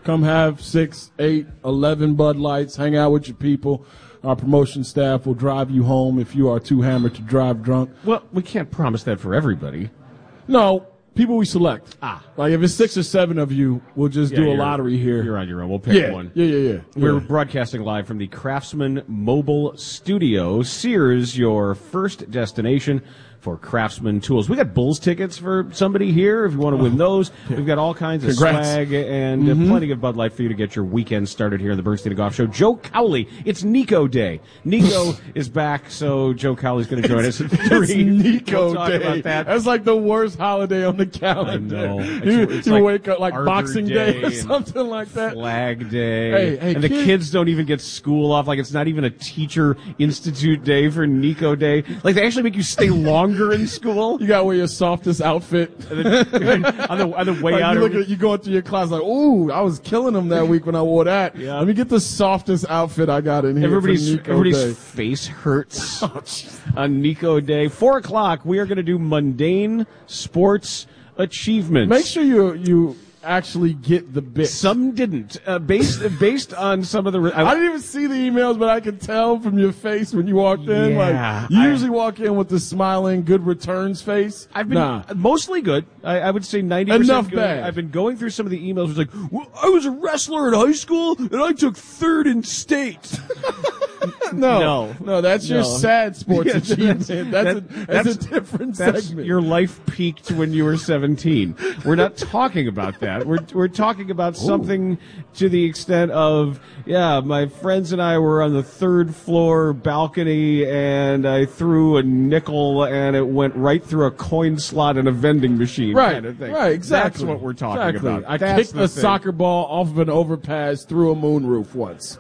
Come have six, eight, eleven Bud Lights. Hang out with your people. Our promotion staff will drive you home if you are too hammered to drive drunk. Well, we can't promise that for everybody. No, people we select. Ah. Like if it's six or seven of you, we'll just Yeah, do a you're- lottery here. You're on your own. We'll pick yeah. one. Yeah, yeah, yeah. We're yeah. broadcasting live from the Craftsman Mobile Studio. Sears, your first destination for Craftsman tools. We got Bulls tickets for somebody here if you want to win those. We've got all kinds of Congrats. swag and uh, Mhm. plenty of Bud Light for you to get your weekend started here in the Bernstein and Goff Show. Joe Cowley, it's Nico Day. Nico is back, so Joe Cowley's going to join us at three. It's Nico We'll talk Day. about that. That's like the worst holiday on the calendar. I know. It's- You, it's you like wake up like Arbor Boxing Day, Day or and something like that. Flag Day. Hey, hey, and the kid- kids don't even get school off. Like, it's not even a teacher institute day for Nico Day. Like, they actually make you stay longer in school. You gotta wear your softest outfit. on, the, on the way Like out. you look at you go into your class like, ooh, I was killing them that week when I wore that. Yeah. Let me get the softest outfit I got in here. Everybody's, for Nico everybody's Day. face hurts on Nico Day. Four o'clock, we are going to do mundane sports achievements. Make sure you you actually get the bit. Some didn't. Uh, based based on some of the... Re- I, I didn't even see the emails, but I could tell from your face when you walked in. Yeah, like you I- usually walk in with the smiling, good returns face. I've been nah. mostly good. I, I would say ninety percent Enough good. bad. I've been going through some of the emails. It was like, well, I was a wrestler in high school, and I took third in state. No, No. no, that's your No. sad sports Yeah, achievement. That's, a, that- that's, that's- a different That's segment. your life peaked when you were seventeen. We're not talking about that. We're we're talking about something to the extent of, yeah, my friends and I were on the third floor balcony and I threw a nickel and it went right through a coin slot in a vending machine Right, kind of thing. right, exactly. That's what we're talking exactly. about. I That's kicked the a thing. soccer ball off of an overpass through a moonroof once.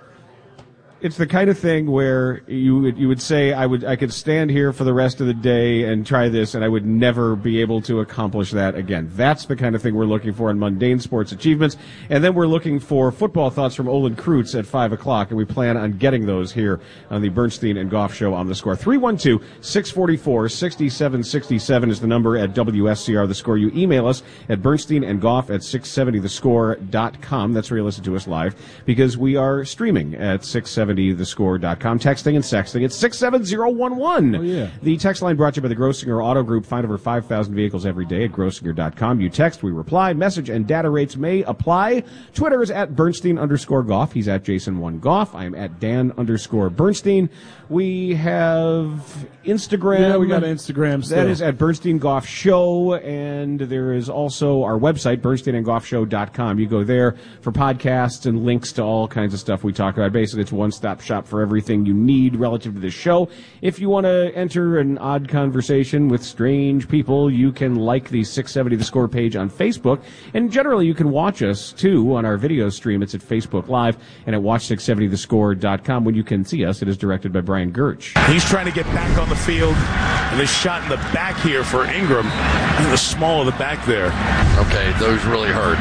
It's the kind of thing where you would, you would say, I would I could stand here for the rest of the day and try this, and I would never be able to accomplish that again. That's the kind of thing we're looking for in mundane sports achievements. And then we're looking for football thoughts from Olin Kreutz at five o'clock, and we plan on getting those here on the Bernstein and Goff Show on The Score. three one two, six four four, six seven six seven is the number at W S C R The Score. You email us at Bernstein and Goff at six seventy the score dot com. That's where you listen to us live, because we are streaming at six seventy the score dot com. Texting and sexting at six seven zero one one. Oh, yeah. The text line brought to you by the Grossinger Auto Group. Find over five thousand vehicles every day at grossinger dot com. You text, we reply. Message and data rates may apply. Twitter is at Bernstein underscore Goff. He's at Jason one Goff. I'm at Dan underscore Bernstein. We have Instagram. Yeah, we got Instagram still. That is at Bernstein Goff Show, and there is also our website, bernstein and goff show dot com. You go there for podcasts and links to all kinds of stuff we talk about. Basically, it's a one-stop shop for everything you need relative to this show. If you want to enter an odd conversation with strange people, you can like the six seventy The Score page on Facebook, and generally you can watch us, too, on our video stream. It's at Facebook Live and at watch six seventy the score dot com. When you can see us, it is directed by Brian Gertsch. He's trying to get back on the field, and this shot in the back here for Ingram. The small of the back there. Okay, those really hurt.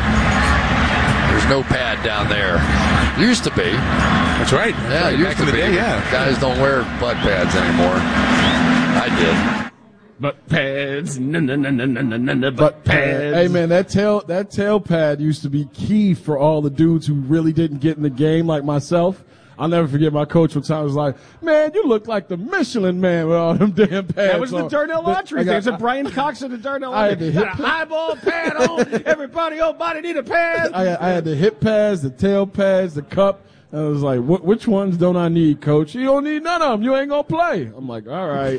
There's no pad down there. Used to be. That's right. Yeah, Right, used back to in the be. day, yeah. Guys don't wear butt pads anymore. I did. Butt pads, no, no, no, no, no, no, no, But butt pads. hey man, that tail that tail pad used to be key for all the dudes who really didn't get in the game like myself. I'll never forget my coach one time was like, "Man, you look like the Michelin Man with all them damn pads." That was the on." Darnell But Autry I thing. got- It's a Brian Cox and the Darnell I had the Autry. hip- Got a highball pad on. Everybody, oh, body need a pad. I, I had the hip pads, the tail pads, the cup. I was like, "Wh- which ones don't I need, coach? You don't need none of them. You ain't going to play. I'm like, all right.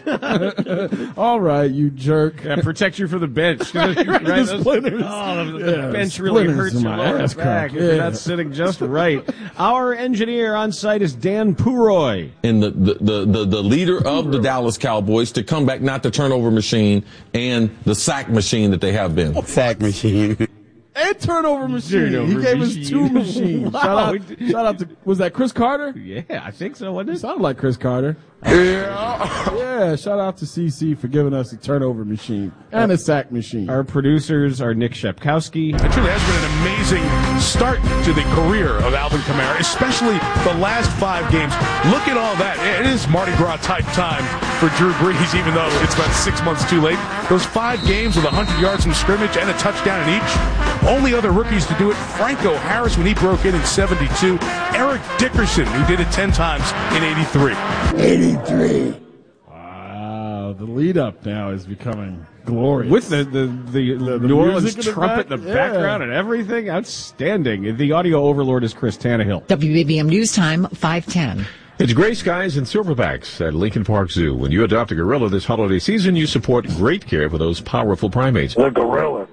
all right, you jerk. Yeah, protect you from the bench. Right, Right, the those- splinters. Oh, the, Yeah, the bench really splinters hurts in your my lower ass back crack. if you're Yeah. not sitting just right. Our engineer on site is Dan Puroy. And the, the, the, the, the leader of the Dallas Cowboys to come back, not the turnover machine and the sack machine that they have been. Sack machine. And turnover machine. Turnover he gave machine. us two machines. Wow. Shout out, shout out to, was that Chris Carter? Yeah, I think so, wasn't it? Sounded like Chris Carter. Yeah. yeah, shout out to C C for giving us a turnover machine and a sack machine. Our producers are Nick Shepkowski. It truly has been an amazing start to the career of Alvin Kamara, especially the last five games. Look at all that. It is Mardi Gras type time for Drew Brees, even though it's about six months too late. Those five games with one hundred yards from scrimmage and a touchdown in each. Only other rookies to do it, Franco Harris when he broke in in seventy-two. Eric Dickerson, who did it ten times in eighty-three. eighty-three. Wow, the lead up now is becoming glorious. With the, the, the, the, the New Orleans music in the trumpet back? in the Yeah. background and everything. Outstanding. The audio overlord is Chris Tannehill. W B B M News Time, five ten. It's gray skies and silverbacks at Lincoln Park Zoo. When you adopt a gorilla this holiday season, you support great care for those powerful primates. The gorilla.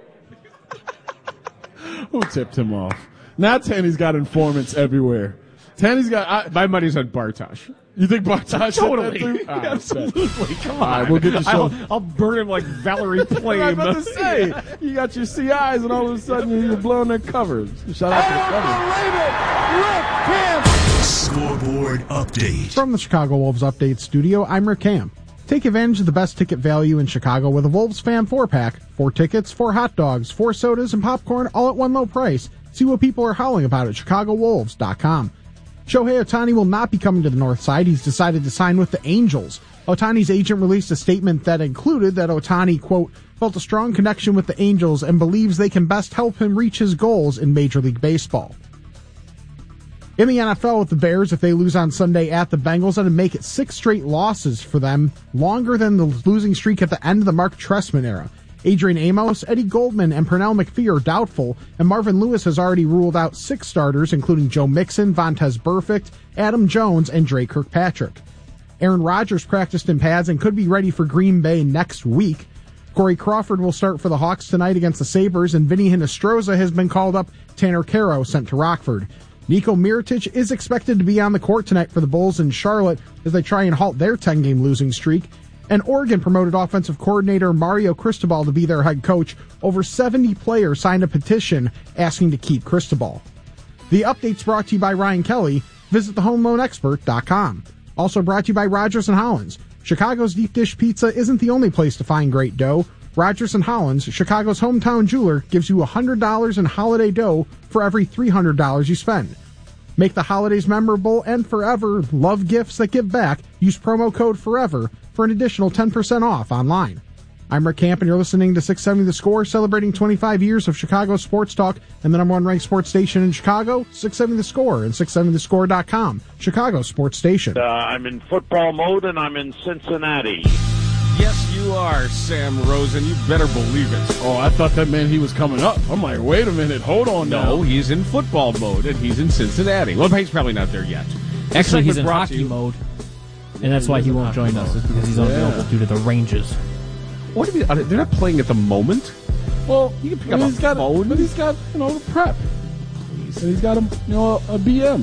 Who tipped him off? Now Tanny's got informants everywhere. Tanny's got... I, My money's on Bartosh. You think Bartosh Totally. said that too? All right, Absolutely. Come on. All right, we'll get your show. I'll, I'll burn him like Valerie I was Plame. about to say, you got your C Is and all of a sudden you're blowing their covers. Shout out to the covers. Scoreboard update. From the Chicago Wolves Update Studio, I'm Rick Ham. Take advantage of the best ticket value in Chicago with a Wolves Fan four pack. Four tickets, four hot dogs, four sodas, and popcorn all at one low price. See what people are howling about at chicago wolves dot com. Shohei Ohtani will not be coming to the north side. He's decided to sign with the Angels. Ohtani's agent released a statement that included that Ohtani, quote, felt a strong connection with the Angels and believes they can best help him reach his goals in Major League Baseball. In the N F L with the Bears, if they lose on Sunday at the Bengals, that'd make it six straight losses for them, longer than the losing streak at the end of the Mark Trestman era. Adrian Amos, Eddie Goldman, and Pernell McPhee are doubtful, and Marvin Lewis has already ruled out six starters, including Joe Mixon, Vontez Burfict, Adam Jones, and Dre Kirkpatrick. Aaron Rodgers practiced in pads and could be ready for Green Bay next week. Corey Crawford will start for the Hawks tonight against the Sabres, and Vinny Hinostroza has been called up. Tanner Caro sent to Rockford. Niko Mirotic is expected to be on the court tonight for the Bulls in Charlotte as they try and halt their ten-game losing streak. And Oregon promoted offensive coordinator Mario Cristobal to be their head coach. Over seventy players signed a petition asking to keep Cristobal. The update's brought to you by Ryan Kelly. Visit the home loan expert dot com. Also brought to you by Rogers and Hollins. Chicago's deep dish pizza isn't the only place to find great dough. Rogers and Hollins, Chicago's hometown jeweler, gives you one hundred dollars in holiday dough for every three hundred dollars you spend. Make the holidays memorable and forever. Love gifts that give back. Use promo code FOREVER for an additional ten percent off online. I'm Rick Camp, and you're listening to six seventy The Score, celebrating twenty-five years of Chicago sports talk and the number one ranked sports station in Chicago, six seventy The Score and six seventy the score dot com, Chicago sports station. Uh, I'm in football mode, and I'm in Cincinnati. Yes, you are, Sam Rosen. You better believe it. Oh, I thought that meant he was coming up. I'm like, wait a minute, hold on now. No, he's in football mode, and he's in Cincinnati. Well, he's probably not there yet. Actually, he's in Brought to hockey you- mode, and that's why he won't join us, is because he's unavailable due to the Rangers. What do you mean? They're not playing at the moment? Well, You can pick but up he's a got phone. but he's got, you know, the prep. And he's got a, you know, a B M.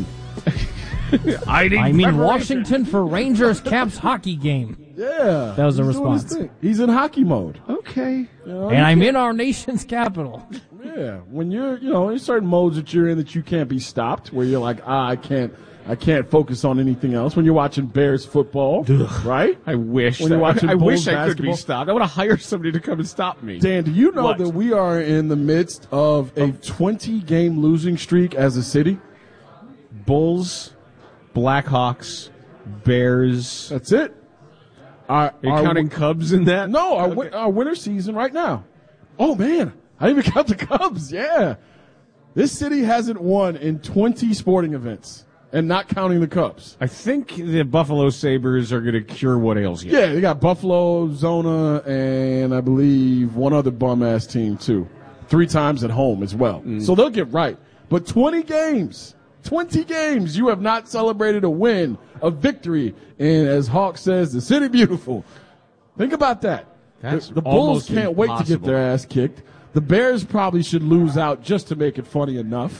I, I mean, Washington for Rangers Caps hockey game. Yeah. That was the he's doing his response. thing. He's in hockey mode. Okay. You know, And you I'm can't- in our nation's capital. Yeah, when you're, you know, in certain modes that you're in that you can't be stopped, where you're like, ah, I can't, I can't focus on anything else. When you're watching Bears football, right? I wish. When you're that- watching I Bulls wish I could basketball. be stopped. I want to hire somebody to come and stop me. Dan, do you know What? that we are in the midst of a twenty-game losing streak as a city? Bulls, Blackhawks, Bears. That's it. Our, Are you our- counting Cubs in that? No, our, win- our winter season right now. Oh man, I didn't even count the Cubs. Yeah, this city hasn't won in twenty sporting events, and not counting the Cubs. I think the Buffalo Sabres are going to cure what ails you. Yeah, they got Buffalo, Zona, and I believe one other bum ass team too. Three times at home as well. So they'll get right. But twenty games, twenty games, you have not celebrated a win, a victory, and as Hawk says, the city beautiful. Think about that. That's the, the Bulls almost can't wait to get impossible. their ass kicked. The Bears probably should lose out just to make it funny enough.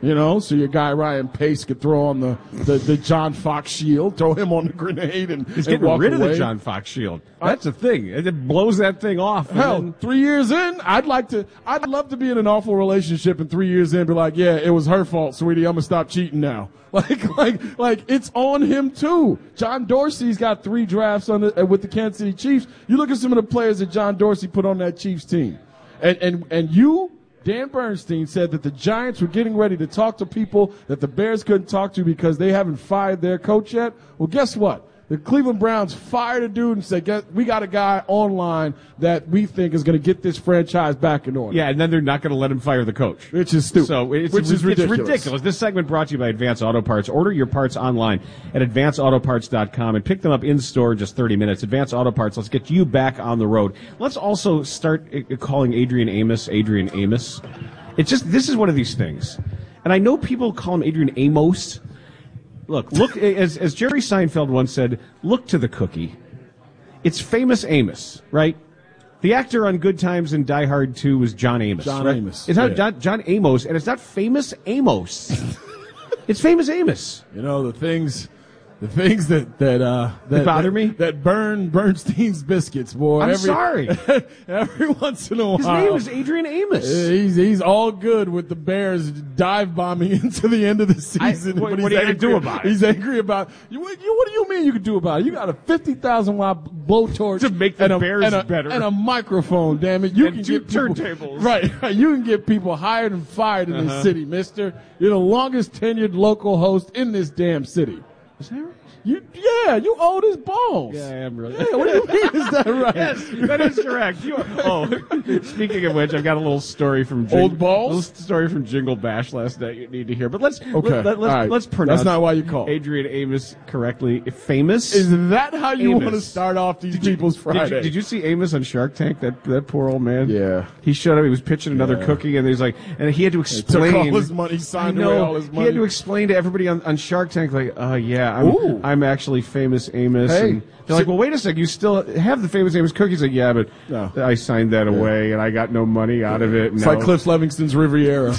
You know, so your guy Ryan Pace could throw on the, the, the John Fox shield, throw him on the grenade, and He's and getting walk rid away. of the John Fox shield. That's the thing. It blows that thing off. Hell, and then- three years in, I'd like to, I'd love to be in an awful relationship and three years in be like, yeah, it was her fault, sweetie. I'm gonna stop cheating now. Like, like, like, it's on him too. John Dorsey's got three drafts on the, uh, with the Kansas City Chiefs. You look at some of the players that John Dorsey put on that Chiefs team. And, and, and you, Dan Bernstein, said that the Giants were getting ready to talk to people that the Bears couldn't talk to because they haven't fired their coach yet. Well, guess what? The Cleveland Browns fired a dude and said, "Get, we got a guy online that we think is going to get this franchise back in order." Yeah, and then they're not going to let him fire the coach. Which is stupid. So it's, Which is ridiculous. It's ridiculous. This segment brought to you by Advance Auto Parts. Order your parts online at advance auto parts dot com and pick them up in store in just thirty minutes. Advance Auto Parts, let's get you back on the road. Let's also start uh, calling Adrian Amos Adrian Amos. It's just, this is one of these things. And I know people call him Adrian Amos. Look, look, as, as Jerry Seinfeld once said, look to the cookie. It's Famous Amos, right? The actor on Good Times and Die Hard two was John Amos. John right? Amos. It's not Yeah. John, John Amos, and it's not Famous Amos. It's Famous Amos. You know, the things, the things that, that, uh, that bother that, me? that burn Bernstein's biscuits, boy. I'm every, sorry. Every once in a while. His name is Adrian Amos. Uh, He's, he's all good with the Bears dive bombing into the end of the season. I- what- but he's what are you gonna angry- do about it? He's angry about, you, what, you, what do you mean you can do about it? You got a fifty thousand watt blowtorch. To make the and a, Bears and a, better. And a microphone, damn it. You And can two get people, turntables. Right, right. You can get people hired and fired in Uh-huh. this city, mister. You're the longest tenured local host in this damn city. Is that right? You, yeah, you old as balls. Yeah, I am really. Yeah, what do you mean? Is that right? Yes, that is correct. You are, oh, speaking of which, I've got a little story from Jing- Old balls? A little story from Jingle Bash last night you need to hear. But let's Okay, let, let, let's, all right. let's pronounce. That's not why you called. Adrian Amos correctly. Famous. Is that how you Amos. want to start off these Did you- people's Did Friday? you, did you see Amos on Shark Tank? That that poor old man. Yeah. He showed up. He was pitching another Yeah. cookie, and he's like, and he had to took explain. all his money, signed I know, away all his He had money. to explain to everybody on, on Shark Tank, like, oh yeah, Ooh. I'm I'm actually Famous Amos. Hey. And they're like, well, wait a second, you still have the Famous Amos cookies? Like, yeah, but No. I signed that away, and I got no money out of it. It's no. like Cliff Levingston's Riviera.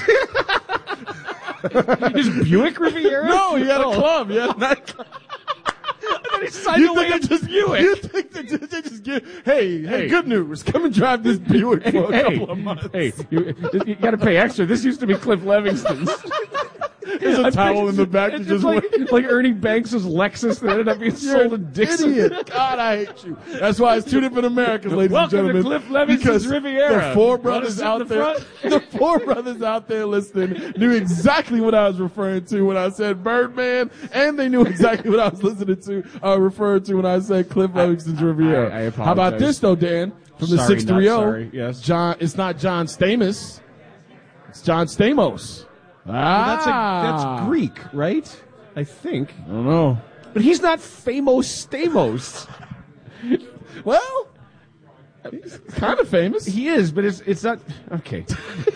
His Buick Riviera? No, he had a Oh. club. He had a nightclub. He signed You away think his they just Buick. You think they just, they just give? Hey, hey, Hey. good news! Come and drive this Buick for a hey, couple of months. hey, you, you got to pay extra. This used to be Cliff Levingston's. There's a I towel bet in the back It's to just like, wait. like Ernie Banks' Lexus that ended up being You're sold an in Dixon. idiot. God, I hate you. That's why it's two different Americas, ladies Welcome to and gentlemen. Cliff Levingston's because Riviera. The four Want to brothers sit in out the there, the four brothers out there listening knew exactly what I was referring to when I said Birdman, and they knew exactly what I was listening to, uh, referring to when I said Cliff Levingston's Riviera. I- I How about apologize. this though, Dan? From the Sorry, six three not zero. sorry. Yes. John. It's not John Stamos. It's John Stamos. Ah, Well, that's, a, that's Greek, right? I think. I don't know. But he's not Famous Stamos. Well, he's kind of famous. He is, but it's it's not. Okay.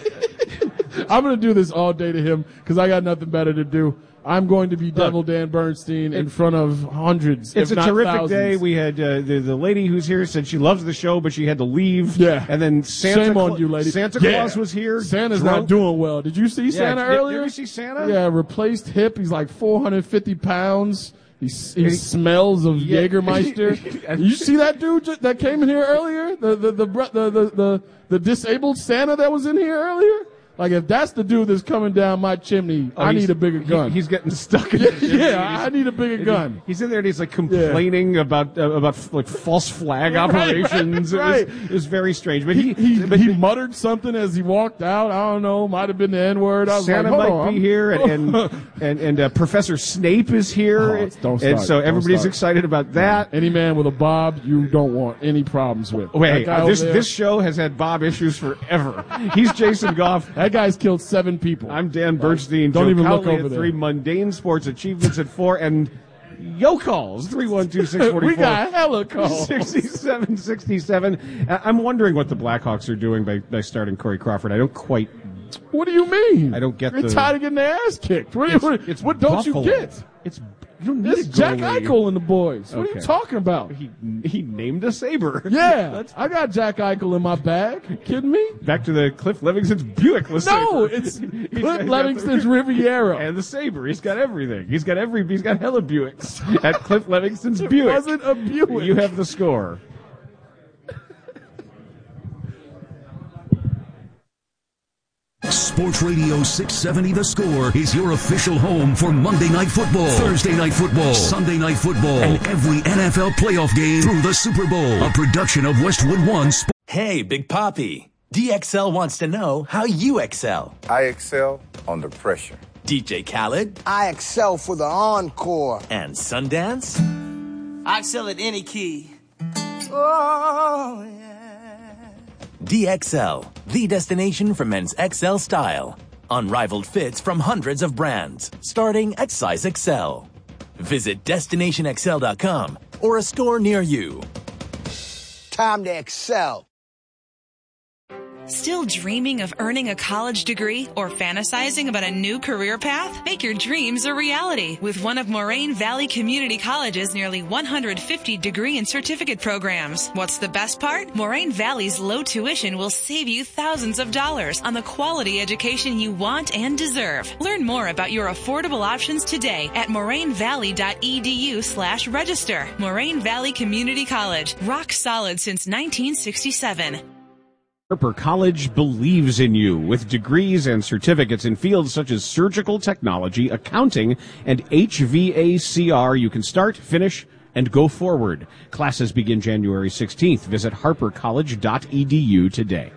I'm going to do this all day to him because I got nothing better to do. I'm going to be Devil Dan Bernstein in front of hundreds, It's if a not terrific thousands. day. We had uh, the the lady who's here said she loves the show, but she had to leave. Yeah. And then Santa Shame Cla- on you, lady. Santa Yeah. Claus was here. Santa's drunk. not doing well. Did you see Yeah, Santa did- did earlier? you see Santa? Yeah, replaced hip. He's like four hundred fifty pounds. He, s- he And he- smells of Yeah. Jägermeister. You see that dude ju- that came in here earlier? The the the, br- the the the the disabled Santa that was in here earlier? Like, if that's the dude that's coming down my chimney, Oh, I he's- need a bigger he- gun. he's getting stuck in yeah, the yeah, I need a bigger gun. He's in there and he's like complaining about uh, about like false flag operations. right, It, was, it was very strange. But he, He, but he muttered something as he walked out. I don't know. Might have been the N word. I was Santa like, might hold on. be here, and and and, and uh, Professor Snape is here, Oh, it's- don't and start, so don't everybody's start. excited about that. Any man with a bob, you don't want any problems with. That Wait, guy uh, over this there- this show has had Bob issues forever. He's Jason Goff. That guy's killed seven people. I'm Dan Bernstein. Don't Joe even look Cowley over at there. three, Mundane Sports Achievements at four, and Yo calls three one two six four four. We got hella calls. sixty-seven sixty-seven. Uh, I'm wondering what the Blackhawks are doing by, by starting Corey Crawford. I don't quite. What do you mean? I don't get You're the. tired of getting their ass kicked. What, It's, what, it's what don't Buffalo. you get? It's You don't need It's a Jack goalie. Eichel and the boys. What are Okay. you talking about? He he named a Sabre. Yeah, I got Jack Eichel in my bag. You kidding me? Back to the Cliff Livingston's Buick LeSabre. No, it's Cliff Livingston's Riviera. And the Sabre. He's got everything. He's got every. He's got hella Buicks at Cliff Livingston's It Buick. wasn't a Buick. You have the score. Sports Radio six seventy The Score is your official home for Monday Night Football, Thursday Night Football, Sunday Night Football, and every N F L playoff game through the Super Bowl. A production of Westwood One. Sp- Hey, Big Papi. D X L wants to know how you excel. I excel under pressure. D J Khaled I excel for the encore. and Sundance. I excel at any key. Oh, yeah. D X L, the destination for men's X L style. Unrivaled fits from hundreds of brands, starting at size X L. Visit destination x l dot com or a store near you. Time to excel. Still dreaming of earning a college degree or fantasizing about a new career path? Make your dreams a reality with one of Moraine Valley Community College's nearly one hundred fifty degree and certificate programs. What's the best part? Moraine Valley's low tuition will save you thousands of dollars on the quality education you want and deserve. Learn more about your affordable options today at morainevalley.edu slash register. Moraine Valley Community College, rock solid since nineteen sixty-seven. Harper College believes in you with degrees and certificates in fields such as surgical technology, accounting, and H V A C R. You can start, finish, and go forward. Classes begin January sixteenth. Visit harper college dot e d u today.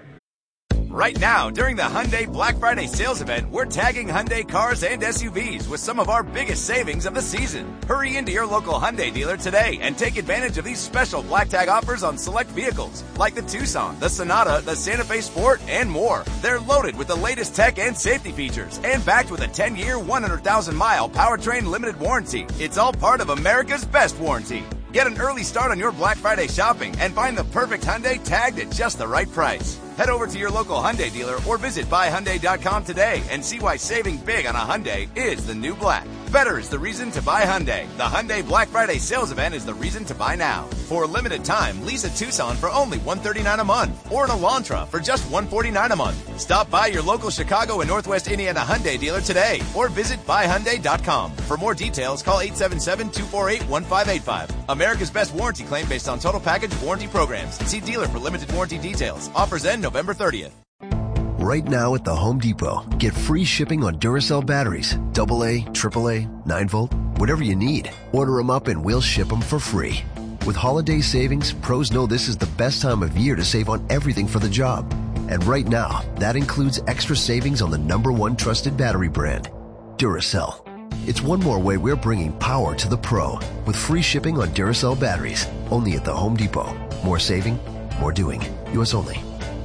Right now, during the Hyundai Black Friday sales event, we're tagging Hyundai cars and S U Vs with some of our biggest savings of the season. Hurry into your local Hyundai dealer today and take advantage of these special black tag offers on select vehicles like the Tucson, the Sonata, the Santa Fe Sport, and more. They're loaded with the latest tech and safety features and backed with a ten-year, one hundred thousand mile powertrain limited warranty. It's all part of America's best warranty. Get an early start on your Black Friday shopping and find the perfect Hyundai tagged at just the right price. Head over to your local Hyundai dealer or visit buy hyundai dot com today and see why saving big on a Hyundai is the new black. Better is the reason to buy Hyundai. The Hyundai Black Friday sales event is the reason to buy now. For a limited time, lease a Tucson for only one hundred thirty-nine dollars a month or an Elantra for just one hundred forty-nine dollars a month. Stop by your local Chicago and Northwest Indiana Hyundai dealer today or visit buy hyundai dot com. For more details, call eight seven seven, two four eight, one five eight five. America's best warranty claim based on total package warranty programs. See dealer for limited warranty details. Offers end November thirtieth. Right now at the Home Depot, get free shipping on Duracell batteries, double A, triple A, nine volt, whatever you need. Order them up and we'll ship them for free. With holiday savings, pros know this is the best time of year to save on everything for the job. And right now, that includes extra savings on the number one trusted battery brand, Duracell. It's one more way we're bringing power to the pro with free shipping on Duracell batteries, only at the Home Depot. More saving, more doing. U S only.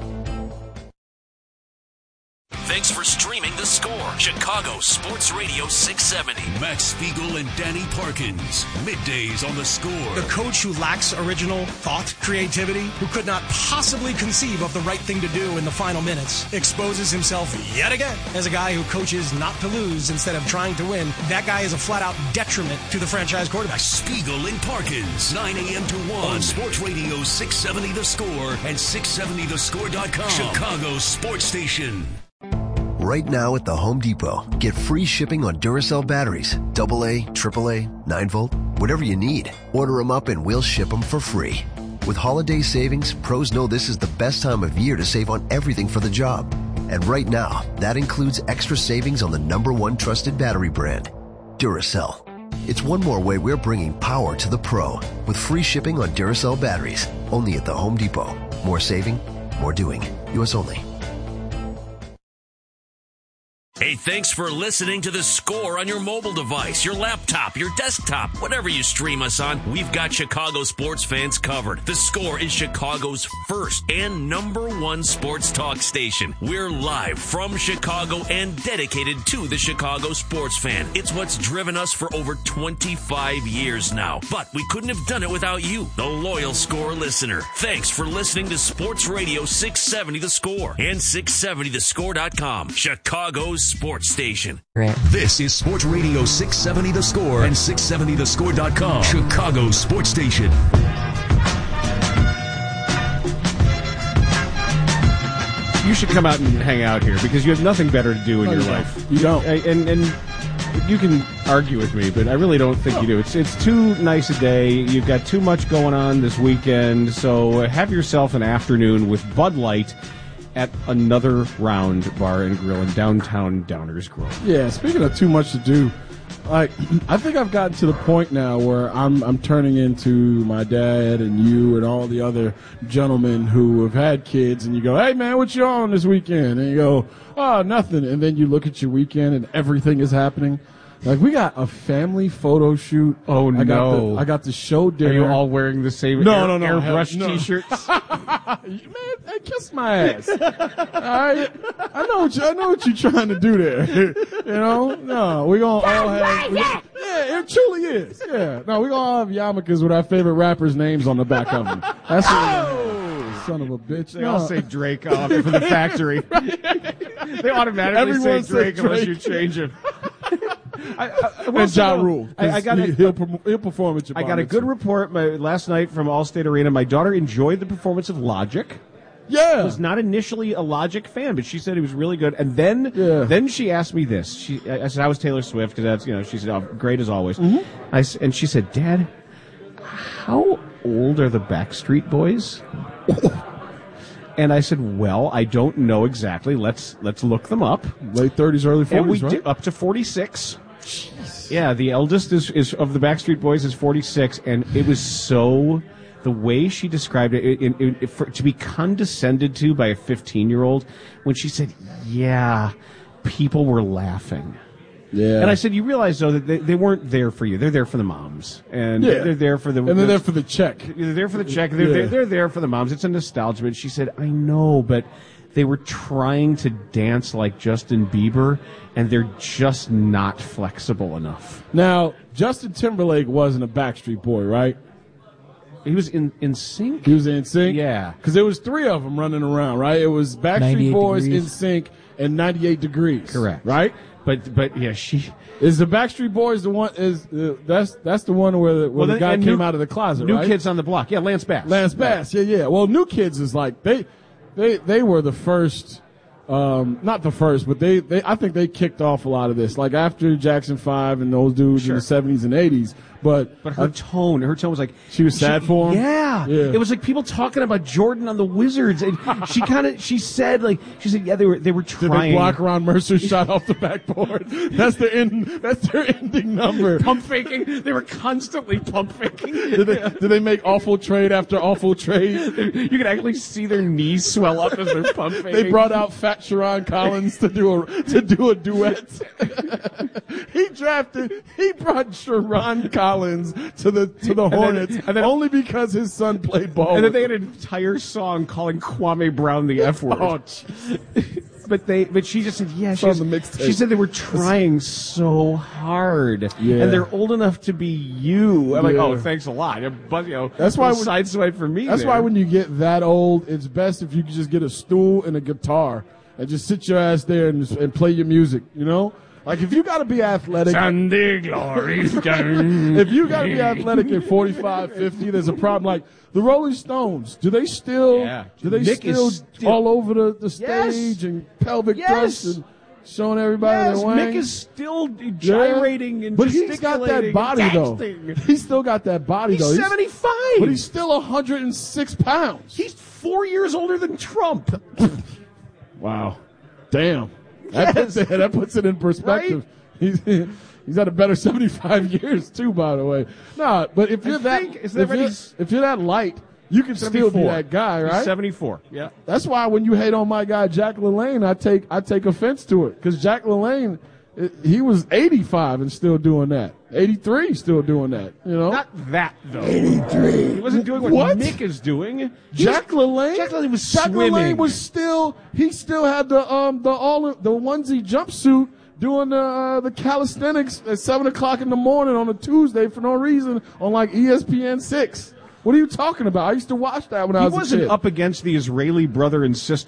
Thanks for streaming The Score, Chicago Sports Radio six seventy. Max Spiegel and Danny Parkins, middays on The Score. The coach who lacks original thought, creativity, who could not possibly conceive of the right thing to do in the final minutes, exposes himself yet again as a guy who coaches not to lose instead of trying to win. That guy is a flat-out detriment to the franchise quarterback. Spiegel and Parkins, nine a.m. to one on Sports Radio six seventy The Score and six seventy the score dot com. Chicago Sports Station. Right now at the Home Depot, get free shipping on Duracell batteries, double A, triple A, nine volt, whatever you need. Order them up and we'll ship them for free. With holiday savings, pros know this is the best time of year to save on everything for the job. And right now, that includes extra savings on the number one trusted battery brand, Duracell. It's one more way we're bringing power to the pro with free shipping on Duracell batteries, only at the Home Depot. More saving, more doing. U S only. Hey, thanks for listening to The Score on your mobile device, your laptop, your desktop, whatever you stream us on. We've got Chicago sports fans covered. The Score is Chicago's first and number one sports talk station. We're live from Chicago and dedicated to the Chicago sports fan. It's what's driven us for over twenty-five years now. But we couldn't have done it without you, the loyal Score listener. Thanks for listening to Sports Radio six seventy The Score and six seventy the score dot com, Chicago's sports station. This is Sports Radio six seventy The Score and six seventy the score dot com, Chicago's sports station. You should come out and hang out here because you have nothing better to do in No, your you life. don't. You don't. I- And and you can argue with me, but I really don't think you do. It's it's too nice a day. You've got too much going on this weekend, so have yourself an afternoon with Bud Light at Another Round Bar and Grill in downtown Downers Grove. Yeah, speaking of too much to do, like I think I've gotten to the point now where I'm I'm turning into my dad and you and all the other gentlemen who have had kids, and you go, "Hey man, what you on this weekend?" And you go, "Oh, nothing." And then you look at your weekend and everything is happening. Like we got a family photo shoot. Oh I got no! the, I got the show dinner. Are you all wearing the same no, air, no, no, airbrush hell, no. T-shirts? Man, hey, kiss my ass. All right, I know what you, I know what you're trying to do there. You know, no, we gonna all have. We, yeah, it truly is. Yeah, no, we gonna all have yarmulkes with our favorite rappers' names on the back of them. That's oh, son of a bitch. They no. all say Drake off from the factory. They automatically Everyone say Drake says unless Drake. you change it. I, I, I will And say, Ja though, Rule. I, I got he, a, he'll, perm- he'll perform at your I bar got a mitzvah. good report my, last night from Allstate Arena. My daughter enjoyed the performance of Logic. Yeah, was not initially a Logic fan, but she said it was really good. And then, Yeah. then she asked me this. She, I I said, "How was Taylor Swift?" Because that's, you know, she said, "Oh, great as always." Mm-hmm. I s and she said, "Dad, how old are the Backstreet Boys?" And I said, "Well, I don't know exactly. Let's let's look them up." Late thirties, early And we forties, right? did up to forty-six. Yeah, the eldest is, is of the Backstreet Boys is forty-six, and it was so the way she described it, it, it, it for, to be condescended to by a fifteen-year-old when she said, "Yeah, people were laughing." Yeah. And I said, "You realize though that they, they weren't there for you. They're there for the moms, and Yeah. they're there for the And they're there for the check. They're there for the check. They're, Yeah. they're, they're there for the moms. It's a nostalgia." But she said, "I know, but they were trying to dance like Justin Bieber, and they're just not flexible enough." Now, Justin Timberlake wasn't a Backstreet Boy, right? He was in in sync. He was in sync. Yeah, because there was three of them running around, right? It was Backstreet ninety-eight Boys, degrees. In Sync, and ninety-eight degrees. Correct. Right? But but yeah, she is the Backstreet Boys the one? Is uh, that's that's the one where the, where Well, the then- guy and came New- out of the closet, New right? Kids on the Block. Yeah, Lance Bass. Lance Bass. Yeah, yeah. Well, New Kids is like they they they were the first. Um, not the first, but they, they, I think they kicked off a lot of this, like after Jackson Five and those dudes in Sure. the seventies and eighties. But, But her tone, her tone was like she was sad for him. Yeah. Yeah. It was like people talking about Jordan on the Wizards, and she kind of she said like she said yeah they were they were Did trying. they block Ron Mercer's shot off the backboard? That's their end. That's their ending number. Pump faking. They were constantly pump faking. Did they, did they make awful trade after awful trade? You can actually see their knees swell up as they're pump faking. They brought out Fat Sharon Collins to do a to do a duet. he drafted. He brought Sharon Collins to the to the And then- Hornets and then- only because his son played ball. and then with they had an entire song calling Kwame Brown the F word. Oh, jeez. But they, but she just said, yeah. She, on was- the mixtape. she said they were trying so hard, Yeah. and they're old enough to be you. I'm like, Yeah. oh, thanks a lot. But you know, That's why little when- sideswipe for me. That's there. why when you get that old, it's best if you can just get a stool and a guitar and just sit your ass there and, and play your music. You know, like if you got to be athletic, Sunday glory. if you got to be athletic at forty-five, fifty, there's a problem. Like the Rolling Stones, do they still? Yeah. Do they Nick is still, still- all over the, the Yes. stage and pelvic Yes. thrust and showing everybody Yes, their wang? Mick is still gyrating and but he's got that gesticulating body and though. dancing. He's still got that body He's though. seventy-five. but he's still one hundred six pounds. He's four years older than Trump. Wow. Damn. That, puts it, that puts it in perspective. He's he's had a better seventy-five years too, by the way. Nah, but if you're that, think- is that if, right? you're, He's- if you're that light, you can still be seventy-four. that guy, He's right? seventy-four. Yeah. That's why when you hate on my guy Jack LaLanne, I take I take offense to it because Jack LaLanne, it- he was eighty-five and still doing that. eighty-three still doing that. You know, Not that though. eighty-three. He wasn't doing what, What? Mick is doing. He Jack was, LaLanne. Jack LaLanne was Jack swimming. LaLanne was still. He still had the um the all the onesie jumpsuit doing the uh, the calisthenics at seven o'clock in the morning on a Tuesday for no reason on like E S P N six. What are you talking about? I used to watch that when I He was wasn't a kid. up against the Israeli brother and sister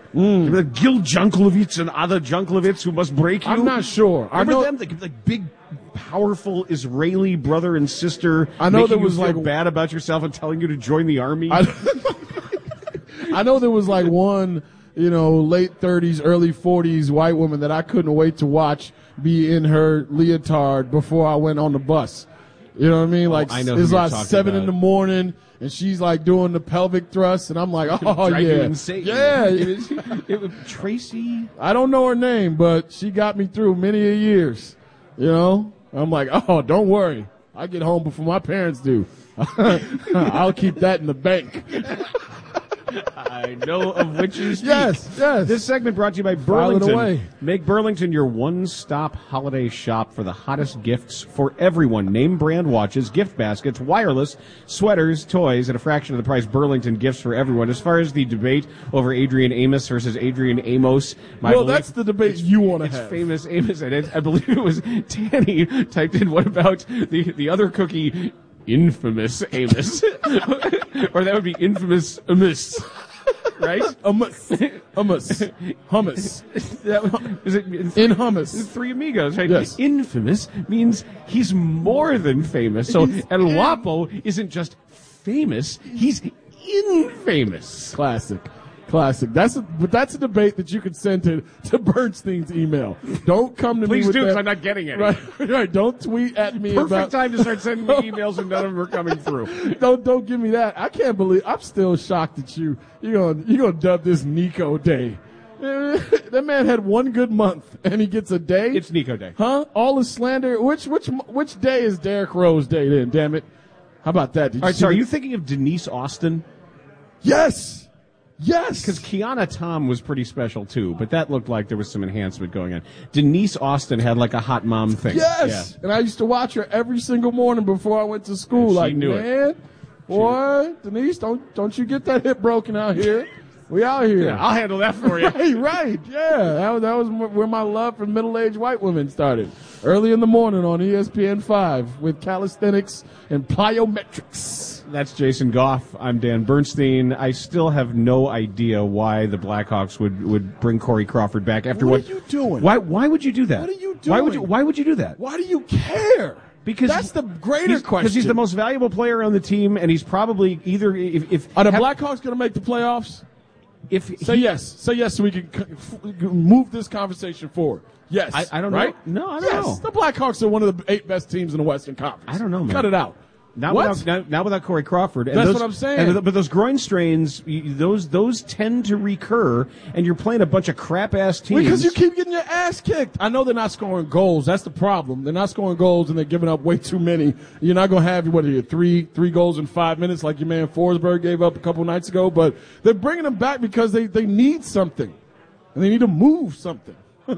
Mm. The Gil Junklevits and other Junklevits who must break you. I'm not sure. Remember I know them? The, like big, powerful Israeli brother and sister. I know making there you was feel like bad about yourself and telling you to join the army. I, I know there was like one, you know, late thirties, early forties white woman that I couldn't wait to watch be in her leotard before I went on the bus. You know what I mean? Like, oh, I know it's who you're like talking seven about. in the morning, and she's like doing the pelvic thrust, and I'm like, oh, Drive yeah. you insane. Yeah. It was, it was Tracy. I don't know her name, but she got me through many a years. You know? I'm like, oh, don't worry. I get home before my parents do. I'll keep that in the bank. I know of which you speak. Yes, yes. This segment brought to you by File it Burlington. away. Make Burlington your one-stop holiday shop for the hottest gifts for everyone. Name brand watches, gift baskets, wireless, sweaters, toys at a fraction of the price. Burlington gifts for everyone. As far as the debate over Adrian Amos versus Adrian Amos, my well, belief, that's the debate you want to it's have. famous Amos, and it, I believe it was Tanny typed in, what about the, the other cookie, infamous Amos? Or that would be infamous Amos. Right? Hummus. Hummus. Hummus. That, is it in, in hummus. Three Amigos, right? Yes. Infamous means he's more than famous. So El Guapo isn't just famous, he's infamous. Classic. Classic. That's a, but that's a debate that you could send to, to Bernstein's email. Don't come to Please me with do, that. because I'm not getting any. Right, right. Don't tweet at me Perfect about. time to start sending me emails and none of them are coming through. Don't don't give me that. I can't believe. I'm still shocked that you you're gonna you're gonna dub this Nico Day. That man had one good month and he gets a day. It's Nico Day, huh? All the slander. Which which which day is Derrick Rose Day? Then, damn it. How about that? Did All right, see so are the- you thinking of Denise Austin? Yes. Yes. Because Kiana Tom was pretty special, too, but that looked like there was some enhancement going on. Denise Austin had like a hot mom thing. Yes. Yeah. And I used to watch her every single morning before I went to school. And she like, knew it. man, boy, Denise, don't don't you get that hip broken out here. We out here. Yeah, I'll handle that for you. Right, right. Yeah. That was, that was where my love for middle-aged white women started. Early in the morning on E S P N five with calisthenics and plyometrics. That's Jason Goff. I'm Dan Bernstein. I still have no idea why the Blackhawks would, would bring Corey Crawford back after What what. are you doing? Why? Why would you do that? What are you Why would doing? you? Why would you do that? Why do you care? Because that's the greater he's, question. Because he's the most valuable player on the team, and he's probably either if. if Are the have- Blackhawks going to make the playoffs? If say he- yes, say yes, so we can c- f- move this conversation forward. Yes, I, I don't right? know. No, I don't yes, know. the Blackhawks are one of the eight best teams in the Western Conference. I don't know, man. Cut it out. Not what? without, not, not without Corey Crawford. And That's those, what I'm saying. and the- but those groin strains, you- those those tend to recur, and you're playing a bunch of crap ass teams. Because you keep getting your ass kicked. I know they're not scoring goals. That's the problem. They're not scoring goals, and they're giving up way too many. You're not going to have, what are you, three three goals in five minutes like your man Forsberg gave up a couple nights ago. But they're bringing them back because they, they need something. And they need to move something.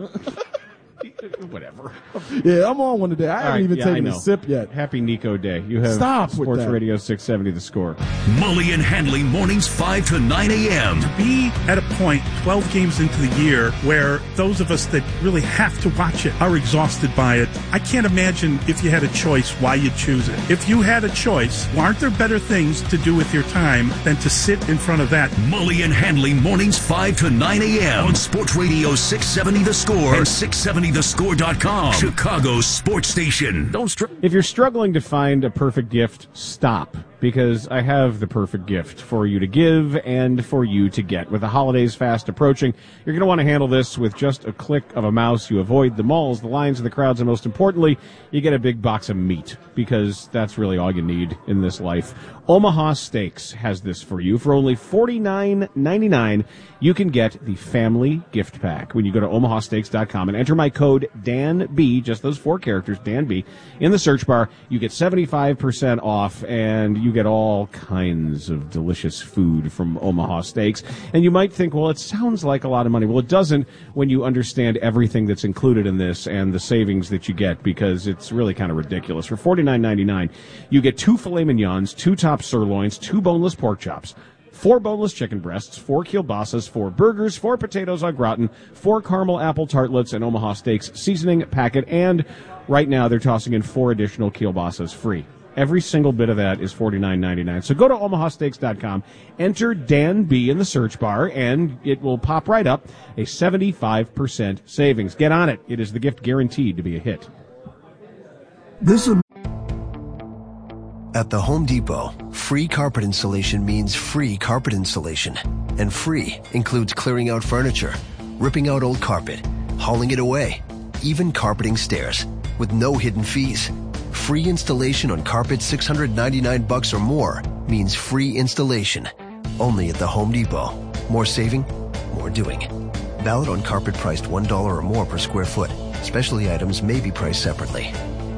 Whatever. Yeah, I'm on one today. I All haven't right, even yeah, taken I a know. sip yet. Happy Nico Day. You have Stop with Sports that. Radio six seventy The Score. Mully and Handley mornings five to nine a.m. Be at a point twelve games into the year where those of us that really have to watch it are exhausted by it. I can't imagine if you had a choice why you'd choose it. If you had a choice, aren't there better things to do with your time than to sit in front of that? Mully and Handley mornings five to nine a.m. on Sports Radio six seventy The Score and six seventy the score dot com. Chicago's sports station. Don't str- If you're struggling to find a perfect gift, stop. Because I have the perfect gift for you to give and for you to get. With the holidays fast approaching, you're going to want to handle this with just a click of a mouse. You avoid the malls, the lines, and the crowds, and most importantly, you get a big box of meat. Because that's really all you need in this life. Omaha Steaks has this for you. For only forty-nine ninety-nine, you can get the family gift pack when you go to omaha steaks dot com and enter my code DANB, just those four characters, DANB, in the search bar. You get seventy-five percent off, and you get all kinds of delicious food from Omaha Steaks. And you might think, well, it sounds like a lot of money. Well, it doesn't when you understand everything that's included in this and the savings that you get, because it's really kind of ridiculous. For forty-nine ninety-nine, you get two filet mignons, two top sirloins, two boneless pork chops, four boneless chicken breasts, four kielbasas, four burgers, four potatoes au gratin, four caramel apple tartlets, and Omaha Steaks seasoning packet. And right now they're tossing in four additional kielbasas free. Every single bit of that is forty-nine ninety-nine. So go to omaha steaks dot com, enter Dan B in the search bar, and it will pop right up, a seventy-five percent savings. Get on it. It is the gift guaranteed to be a hit. This is At the Home Depot, free carpet installation means free carpet installation. And free includes clearing out furniture, ripping out old carpet, hauling it away, even carpeting stairs, with no hidden fees. Free installation on carpet six hundred ninety-nine bucks or more means free installation. Only at the Home Depot. More saving, more doing. Valid on carpet priced one dollar or more per square foot. Specialty items may be priced separately.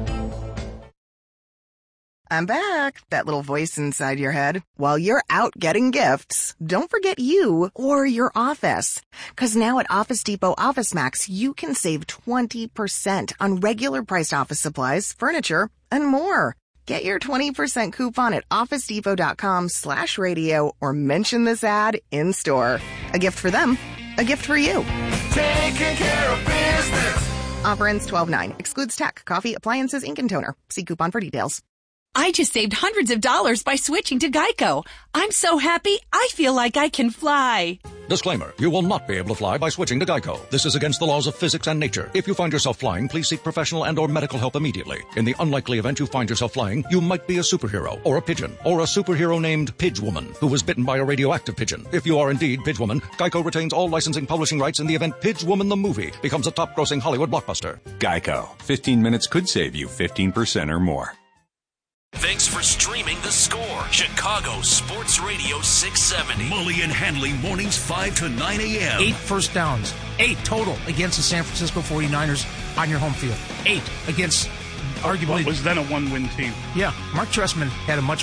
I'm back. That little voice inside your head. While you're out getting gifts, don't forget you or your office. Because now at Office Depot Office Max, you can save twenty percent on regular priced office supplies, furniture, and more. Get your twenty percent coupon at office depot dot com slash radio or mention this ad in store. A gift for them, a gift for you. Taking care of business. Offer ends twelve nine. Excludes tech, coffee, appliances, ink, and toner. See coupon for details. I just saved hundreds of dollars by switching to Geico. I'm so happy, I feel like I can fly. Disclaimer, you will not be able to fly by switching to Geico. This is against the laws of physics and nature. If you find yourself flying, please seek professional and or medical help immediately. In the unlikely event you find yourself flying, you might be a superhero, or a pigeon, or a superhero named Pidgewoman, who was bitten by a radioactive pigeon. If you are indeed Pidgewoman, Geico retains all licensing publishing rights in the event Pidgewoman the movie becomes a top-grossing Hollywood blockbuster. Geico. fifteen minutes could save you fifteen percent or more. Thanks for streaming The Score. Chicago Sports Radio six seventy. Mully and Hanley mornings five to nine a.m. Eight first downs. Eight total against the San Francisco forty-niners on your home field. Eight against arguably... What was then a one-win team. Yeah. Mark Trestman had a much